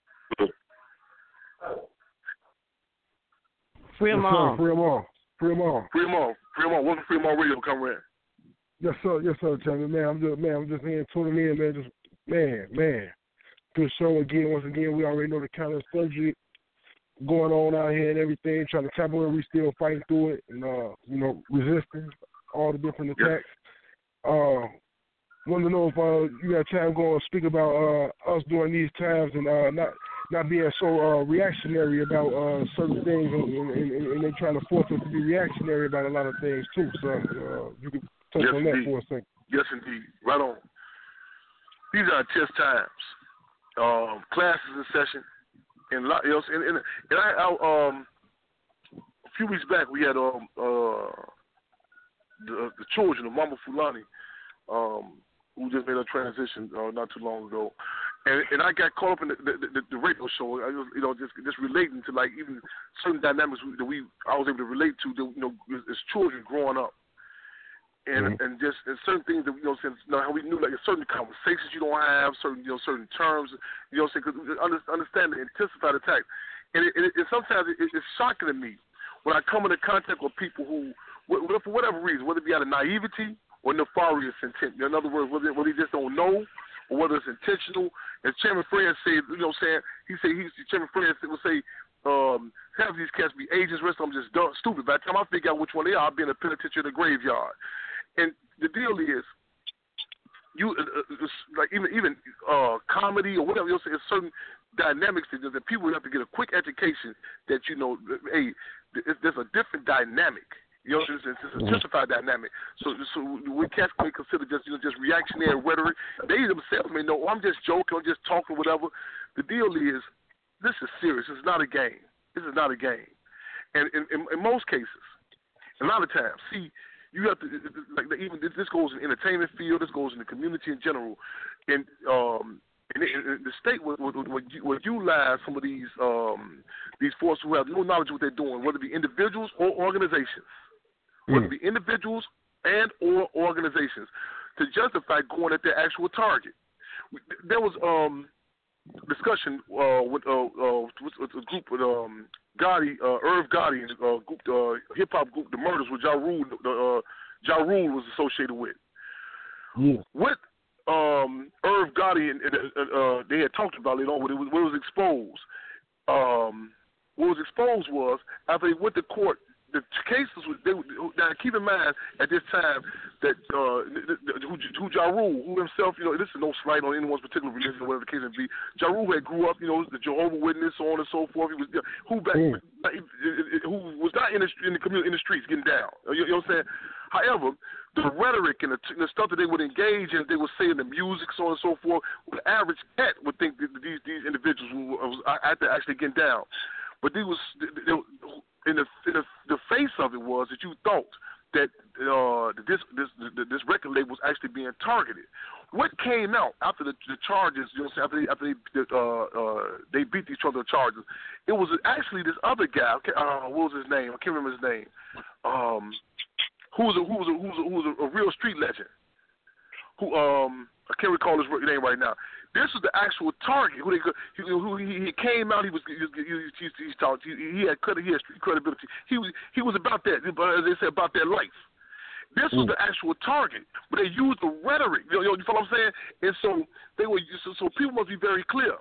Free them all. Free them all. Free them all. Free them all. Free them all. Welcome to Free them all Radio. Come in. Yes, sir. Yes, sir, Champion. Man, I'm just man. I'm just here tuning in, man. Just man, man. Good show again. Once again, we already know the kind of surgery going on out here and everything. Trying to tap where we still fighting through it and uh, you know, resisting all the different attacks. Uh, want to know if uh, you got time going to speak about uh, us during these times and uh, not not being so uh, reactionary about uh, certain things, and, and, and, and they trying to force us to be reactionary about a lot of things too. So uh, you can touch yes, on that indeed. for a second. Yes, indeed. Right on. These are test times. Um, classes in session, and, you know, and, and, and I, I um, a few weeks back we had um uh the, the children of Mama Fulani, um, who just made a transition uh, not too long ago, and and I got caught up in the the, the, the radio show. I was, you know, just just relating to like even certain dynamics that we I was able to relate to, that, you know, as children growing up. And mm-hmm. and just and certain things that, you know, since you know, how we knew, like certain conversations you don't have, certain you know certain terms, you know, because understand the anticipated attack, and, it, it, it sometimes it, it's shocking to me when I come into contact with people who, for whatever reason, whether it be out of naivety or nefarious intent. In other words, whether whether they just don't know or whether it's intentional. As Chairman Fred said, you know, what I'm saying he said he's Chairman Fred would say. um, have these cats be agents, rest of them just dumb, stupid. By the time I figure out which one they are, I'll be in a penitentiary in the graveyard. And the deal is, you uh, like even even uh, comedy or whatever you'll say, it's certain dynamics that, that people have to get a quick education that you know, hey, there's a different dynamic. You know, it's, it's a intensified dynamic. So, so we cats can consider just you know just reactionary rhetoric. They themselves may know, oh, I'm just joking, I'm just talking, whatever. The deal is, this is serious. It's not a game. This is not a game. And in, in, in most cases, a lot of times, see, you have to like even this goes in the entertainment field. This goes in the community in general. And um, in, in the state would, would, would, would utilize some of these um, these forces who have no knowledge of what they're doing, whether it be individuals or organizations, mm. whether it be individuals and or organizations, to justify going at their actual target. There was um, discussion uh, with, uh, uh, with a group with um, Gotti, uh, Irv Gotti, and uh, group, uh, hip hop group, the Murders, with Ja Rule, uh, Ja Rule was associated with. Yeah. What um, Irv Gotti and, and uh, uh, they had talked about it on when it was, when it was exposed. Um, what was exposed was after they went to court. The cases, they, now keep in mind at this time that uh, who, who Ja Rule, who himself, you know, this is no slight on anyone's particular religion or whatever the case may be. Ja Rule had grew up, you know, the Jehovah's Witness, so on and so forth. He was who back, mm. who was not in the in the community in the streets getting down. You, you know what I'm saying? However, the rhetoric and the, the stuff that they would engage in, they would say in the music, so on and so forth. The average cat would think that these these individuals were actually getting down, but they was they, they, In the, in the the face of it was that you thought that uh, this this this record label was actually being targeted. What came out after the, the charges? You know, after they, after they uh, uh, they beat each other charges, it was actually this other guy. Uh, what was his name? I can't remember his name. Um, who was a, who was a, who was a, who was a, a real street legend? Who um I can't recall his name right now. This was the actual target. Who they who he, he came out. He was he he, he, he, talked, he, he had he had street credibility. He was he was about that. As they said, about their life. This was mm. the actual target, but they used the rhetoric. You know, you know what I'm saying? And so they were. So, so people must be very clear.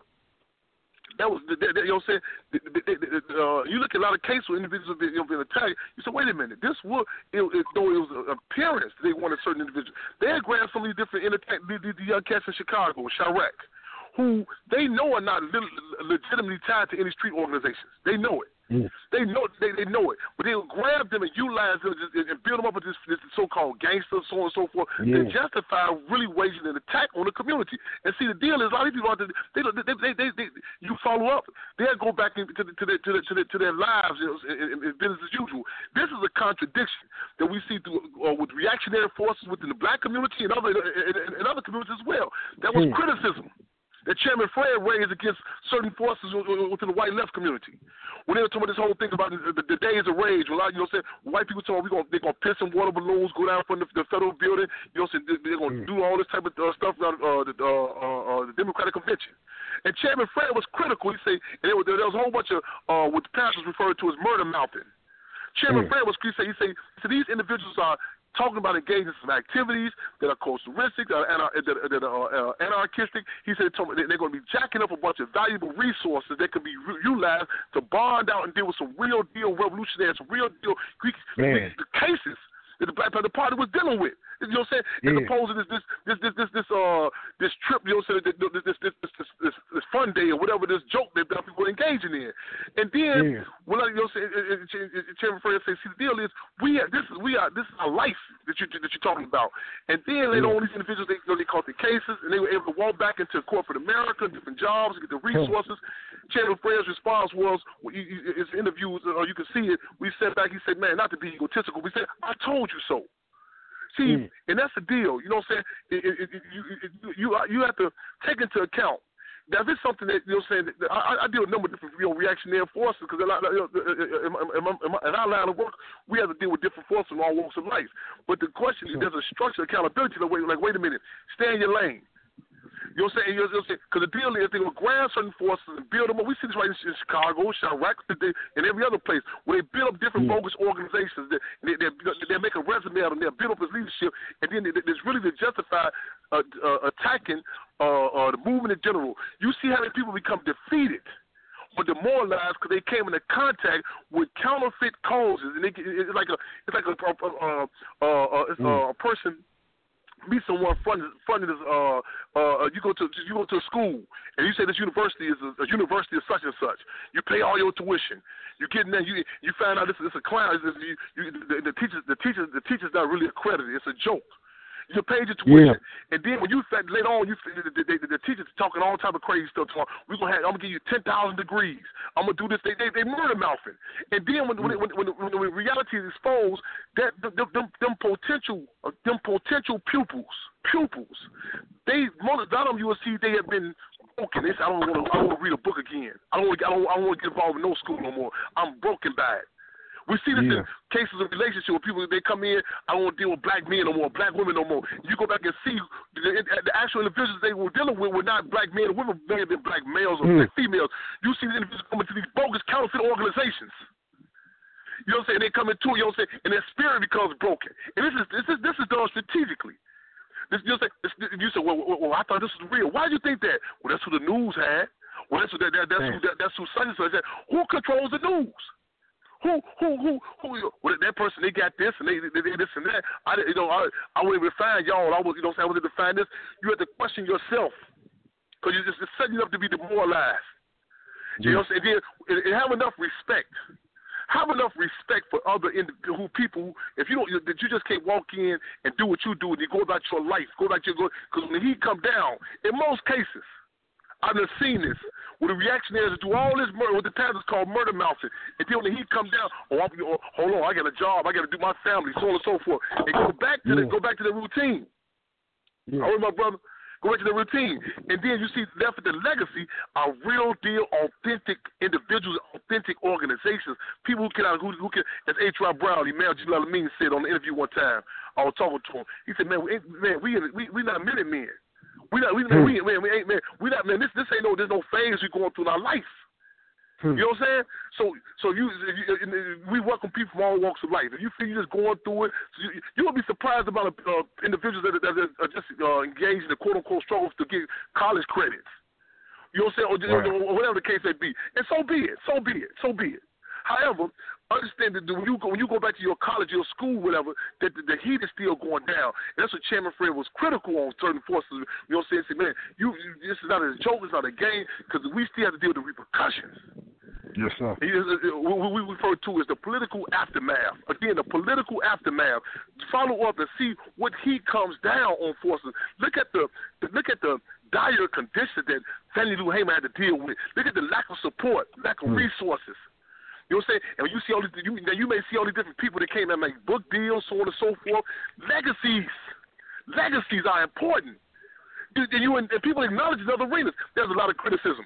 That was, they, they, you know what I'm saying? They, they, they, uh, you look at a lot of cases where individuals have been, you know, been attacked. You say, wait a minute, this was, it, it, though it was an appearance, they wanted certain individuals. They had grabbed some of these different entertain, the, the, the young cats in Chicago, Chirac, who they know are not legitimately tied to any street organizations. They know it. Mm. They know they, they know it, but they'll grab them and utilize them and, and build them up with this, this so-called gangsters, so on and so forth, yeah. to justify really waging an attack on the community. And see, the deal is a lot of people out there, they, they, they, they, they, you follow up, they'll go back into the, to, their, to, their, to, their, to their lives, you know, in, in business as usual. This is a contradiction that we see through, uh, with reactionary forces within the black community and other and, and other communities as well. That was mm. criticism that Chairman Fred raised against certain forces within the white left community. When they were talking about this whole thing about the, the, the days of rage, a lot, you know, saying white people talking, we gonna they're gonna piss in water balloons, go down from the, the federal building, you know, saying they're gonna mm. do all this type of uh, stuff around uh, the, uh, uh, uh, the Democratic Convention. And Chairman Fred was critical. He said, and there was, there was a whole bunch of uh, what the pastors referred to as murder mouthing. Chairman mm. Fred was he said, he said, so these individuals are talking about engaging in some activities that are culturistic, that are, that are uh, anarchistic. He said they're going to be jacking up a bunch of valuable resources that can be utilized to bond out and deal with some real deal revolutionaries, some real deal Man. cases that the Black Panther Party was dealing with. You know what I'm saying? Yeah. As opposed to this this this this this this uh this trip, you know what I'm saying, this this this this, this, this, this fun day or whatever, this joke that people were engaging in. And then yeah. when I, you know, say, Chairman Fred says, see, the deal is we have, this is we are this is our life that you that you're talking about. And then later yeah. on, these individuals they you know, they caught their cases and they were able to walk back into corporate America, different jobs, get the resources. Hmm. Chairman Fred's response was, well, his interview, or you can see it. We sat back. He said, "Man, not to be egotistical, we said, I told you so." See, mm. and that's the deal. You know what I'm saying? It, it, it, you, it, you you have to take into account that if it's something that, you know what I'm saying, that I, I deal with a number of different, you know, reactionary forces because in, in our line of work, we have to deal with different forces in all walks of life. But the question is, there's a structured accountability. Like, wait, like, wait a minute, stay in your lane. You know what I'm saying? You know what I'm saying? Because the deal is they will grab certain forces and build them up. We see this right in Chicago, Chirac, and every other place where they build up different yeah. bogus organizations. That they, they, they make a resume out of them. They build up his leadership, and then it's really to justify uh, uh, attacking uh, uh, the movement in general. You see how many people become defeated were demoralized because they came into contact with counterfeit causes, and they, it's like a it's like a a, a, a, a, it's mm. a person meet someone funded funded as uh uh you go to you go to a school and you say this university is a, a university of such and such. You pay all your tuition. You get in there. You you find out this is a clown. This, you, you, the, the teachers the teachers the teachers not really accredited. It's a joke. You paid your tuition, yeah. and then when you said later on, you the, the, the, the teachers talking all type of crazy stuff. Talking, we're gonna have, I'm gonna give you ten thousand degrees. I'm gonna do this. They they, they murder mouthing, and then when when, when, when, when the reality is exposed, that them, them, them potential them potential pupils pupils, they most of them you will see they have been broken. They say, I don't want to I don't want to read a book again. I don't want I don't I don't want to get involved in no school no more. I'm broken by it. We see this yeah. in cases of relationship where people, they come in, I don't want to deal with black men no more, black women no more. You go back and see the, the actual individuals they were dealing with were not black men or women, may have been black males or mm. black females. You see the individuals coming to these bogus counterfeit organizations. You know what I'm saying? They come into it, you know what I'm saying? And their spirit becomes broken. And this is this is, this is done strategically. This, you know, this, you say, well, well, well, I thought this was real. Why did you think that? Well, that's who the news had. Well, that's who, that, that, that's, who, that, that's who such and such had. Who controls the news? Who, who, who, who, well, that person, they got this and they, they, they this and that. I, you know, I, I wouldn't even find y'all. I was, you know, I wasn't to find this. You have to question yourself because you're just setting you up to be demoralized. You yeah. know what I'm saying? And, and have enough respect. Have enough respect for other individual who people. If you don't, that you just can't walk in and do what you do and you go about your life, go about your go. Because when the heat come down, in most cases, I've never seen this. Where the reaction is to do all this murder, what the time is called murder mouthing. And then when the heat come down, oh, I'm, oh, hold on, I got a job, I got to do my family, so on and so forth, and go back to yeah. the go back to the routine. Yeah. All right, my brother, go back to the routine, and then you see left with the legacy are real deal, authentic individuals, authentic organizations, people who can who, who can. As H R Brown, Emmanuel Elamin said on the interview one time, I was talking to him. He said, "Man, we man, we we we not minute men." We not, we, hmm. we, man, we ain't, man, we not, man, this, this ain't no, there's no phase we going through in our life. Hmm. You know what I'm saying? So, so you, you, we welcome people from all walks of life. If you feel you're just going through it, so you, you will be surprised about uh, individuals that, that are just uh, engaged in the quote-unquote struggles to get college credits. You know what I'm saying? Or, right. or whatever the case may be. And so be it. So be it. So be it. However, understand that when you go when you go back to your college, your school, whatever, that the, the heat is still going down. And that's what Chairman Fred was critical on certain forces. You know what I'm saying? Say, man, you, you this is not a joke, it's not a game, because we still have to deal with the repercussions. Yes, sir. What we refer to as the political aftermath. Again, the political aftermath. Follow up and see what heat comes down on forces. Look at the look at the dire conditions that Fannie Lou Hamer had to deal with. Look at the lack of support, lack of mm. resources. You know what I'm saying? And when you see all these, you, you may see all these different people that came and make book deals, so on and so forth. Legacies, legacies are important. And you and people acknowledge in other arenas. There's a lot of criticism.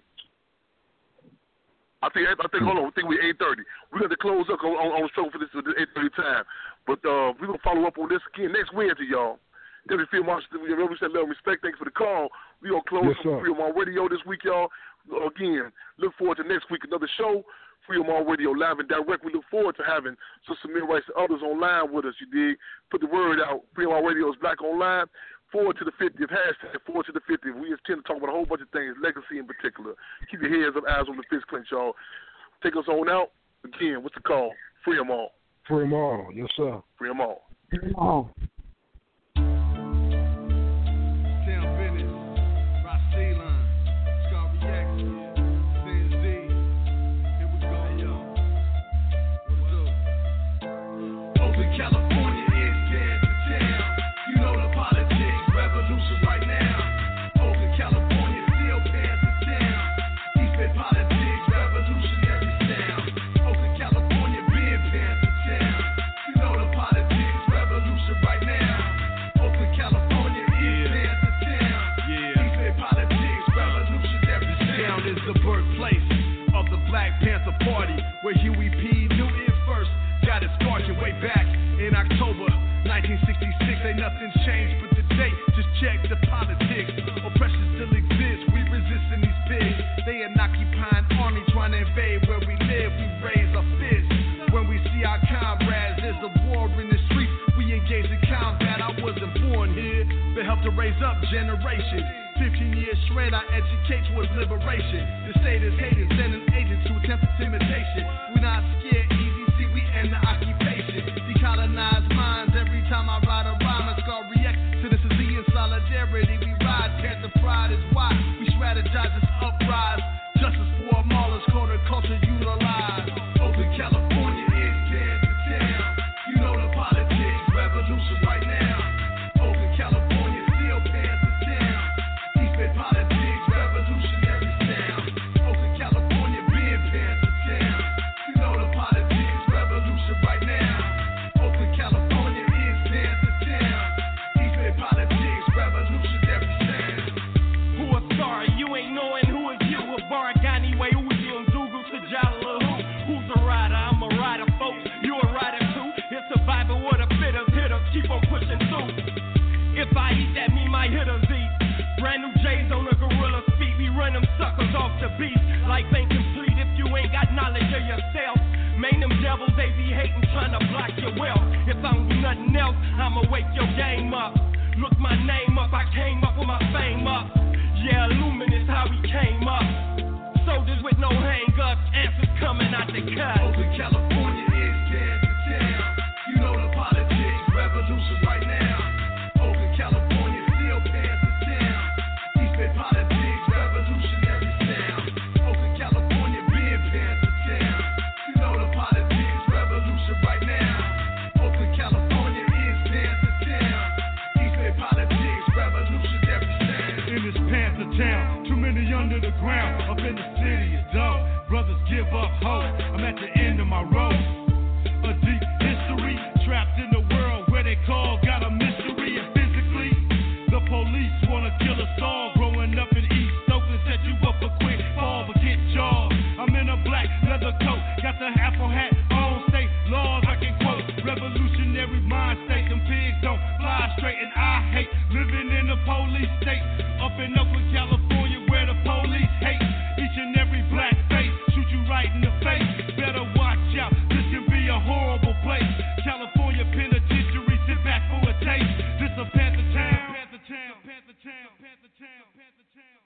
I think. I think. Hold on. I think we're eight thirty. We're going to close up on, on, on the show for this eight thirty time. But uh, we're gonna follow up on this again next Wednesday, y'all. Deputy Field Marshal, we said love and respect. Thanks for the call. We're gonna close yes, up Freedom on Radio this week, y'all. Again, look forward to next week another show. Freedom on Radio live and direct. We look forward to having Sister Mia Rice and others online with us. You dig? Put the word out. Freedom on Radio is Black Online. Forward to the fiftieth. Hashtag forward to the fiftieth. We intend to talk about a whole bunch of things, legacy in particular. Keep your heads up, eyes on the fist clench, y'all. Take us on out. Again, what's the call? Free them all. Free them all. Yes, sir. Free them all. Free them all. California is cancer town. You know the politics revolution right now. Oakland, California, still cancer town. East Bay politics revolutionary sound. Oakland, California, been cancer town. You know the politics revolution right now. Oakland, California is cancer town. Yeah. East Bay politics revolutionary sound is the birthplace of the Black Panther Party, where Huey P. Newton first got his scorching way back. In October nineteen sixty-six, ain't nothing changed but the date. Just check the politics. Oppression still exists. We resisting these pigs. They an occupying army trying to invade where we live. We raise our fists when we see our comrades. There's a war in the streets. We engage in combat. I wasn't born here, but helped to raise up generations. fifteen years straight, I educate towards liberation. The state is hating, sending agents to attempt intimidation. We're not scared, easy, see, we end the occupation. Decolonize minds every time I ride a rhyme. Let's go react to this is in solidarity. We ride, panther pride is why we strategize this uprise. Justice for all Marlins, corner culture utilized. Oakland, California is Kansas town. You know the politics, revolution right now. Oakland, California, still Panther town. East Bay politics, revolutionary sound. Oakland, California, being Panther town. You know the politics, revolution right now. Oakland, California is Panther town. East Bay politics, revolutionary sound. Who are sorry, you ain't knowing who is you. A bar got anyway, who is you and Google to Jala who? Who's a rider? I'm a rider, folks. You a rider too? It's survival with a fitters, hitters, keep on pushing through. If I eat, that mean my hitters eat. Brand new J's on the gorilla's feet. We run them suckers off the beat. Life ain't complete if you ain't got knowledge of yourself. Man, them devils, they be hating, trying to block your wealth. If I don't do nothing else, I'ma wake your game up. Look my name up, I came up with my fame up. Yeah, luminous how we came up. Soldiers with no hang-ups, answers coming out the cut. Oakland, California is Kansas town. You know the politics, revolution right now. Oakland, California, still Panther town. East Bay politics, revolutionary sound. Oakland, California, being Panther town. You know the politics, revolution right now. Oakland, California is Panther town. East Bay politics, revolutionary sound. In this Panther town, too many under the ground. Up in the city is dope. Brothers give up hope. I'm at the end of my road. A deep history trapped in the world where they call got a mystery. And physically, the police wanna kill us all. Growing up in East Oakland, set you up a quick fall, but get jaws. I'm in a black leather coat, got the Afro hat on. State laws I can quote. Revolutionary mind state. Them pigs don't fly straight, and I hate living in a police state. Up in Oakland, California, where the police hate each and every black face. Shoot you right in the face. Better watch out. This can be a horrible place. California penitentiary, sit back for a taste. This a Panther town. Panther town. Panther town. Panther town. Panther town.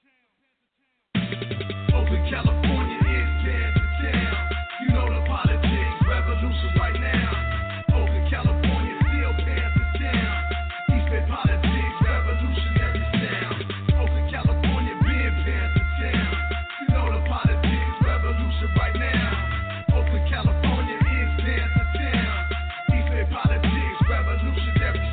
Panther town. Oakland, California is Kansas town. You know the politics, revolution right now. Oakland, California, still Panther town. East Bay politics, revolutionary sound. Oakland, California, being Panther town. You know the politics, revolution right now. Oakland, California is Panther town. East Bay politics, revolutionary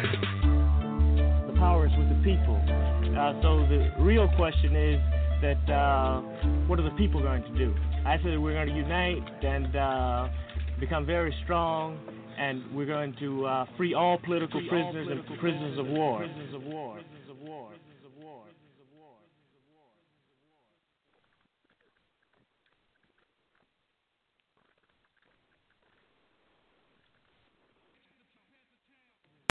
sound. The power is with the people. Uh, so the real question is that uh, what are the people going to do? I said we're going to unite and uh, become very strong, and we're going to uh, free all political free prisoners all political and prisoners of war. Prisoners of war.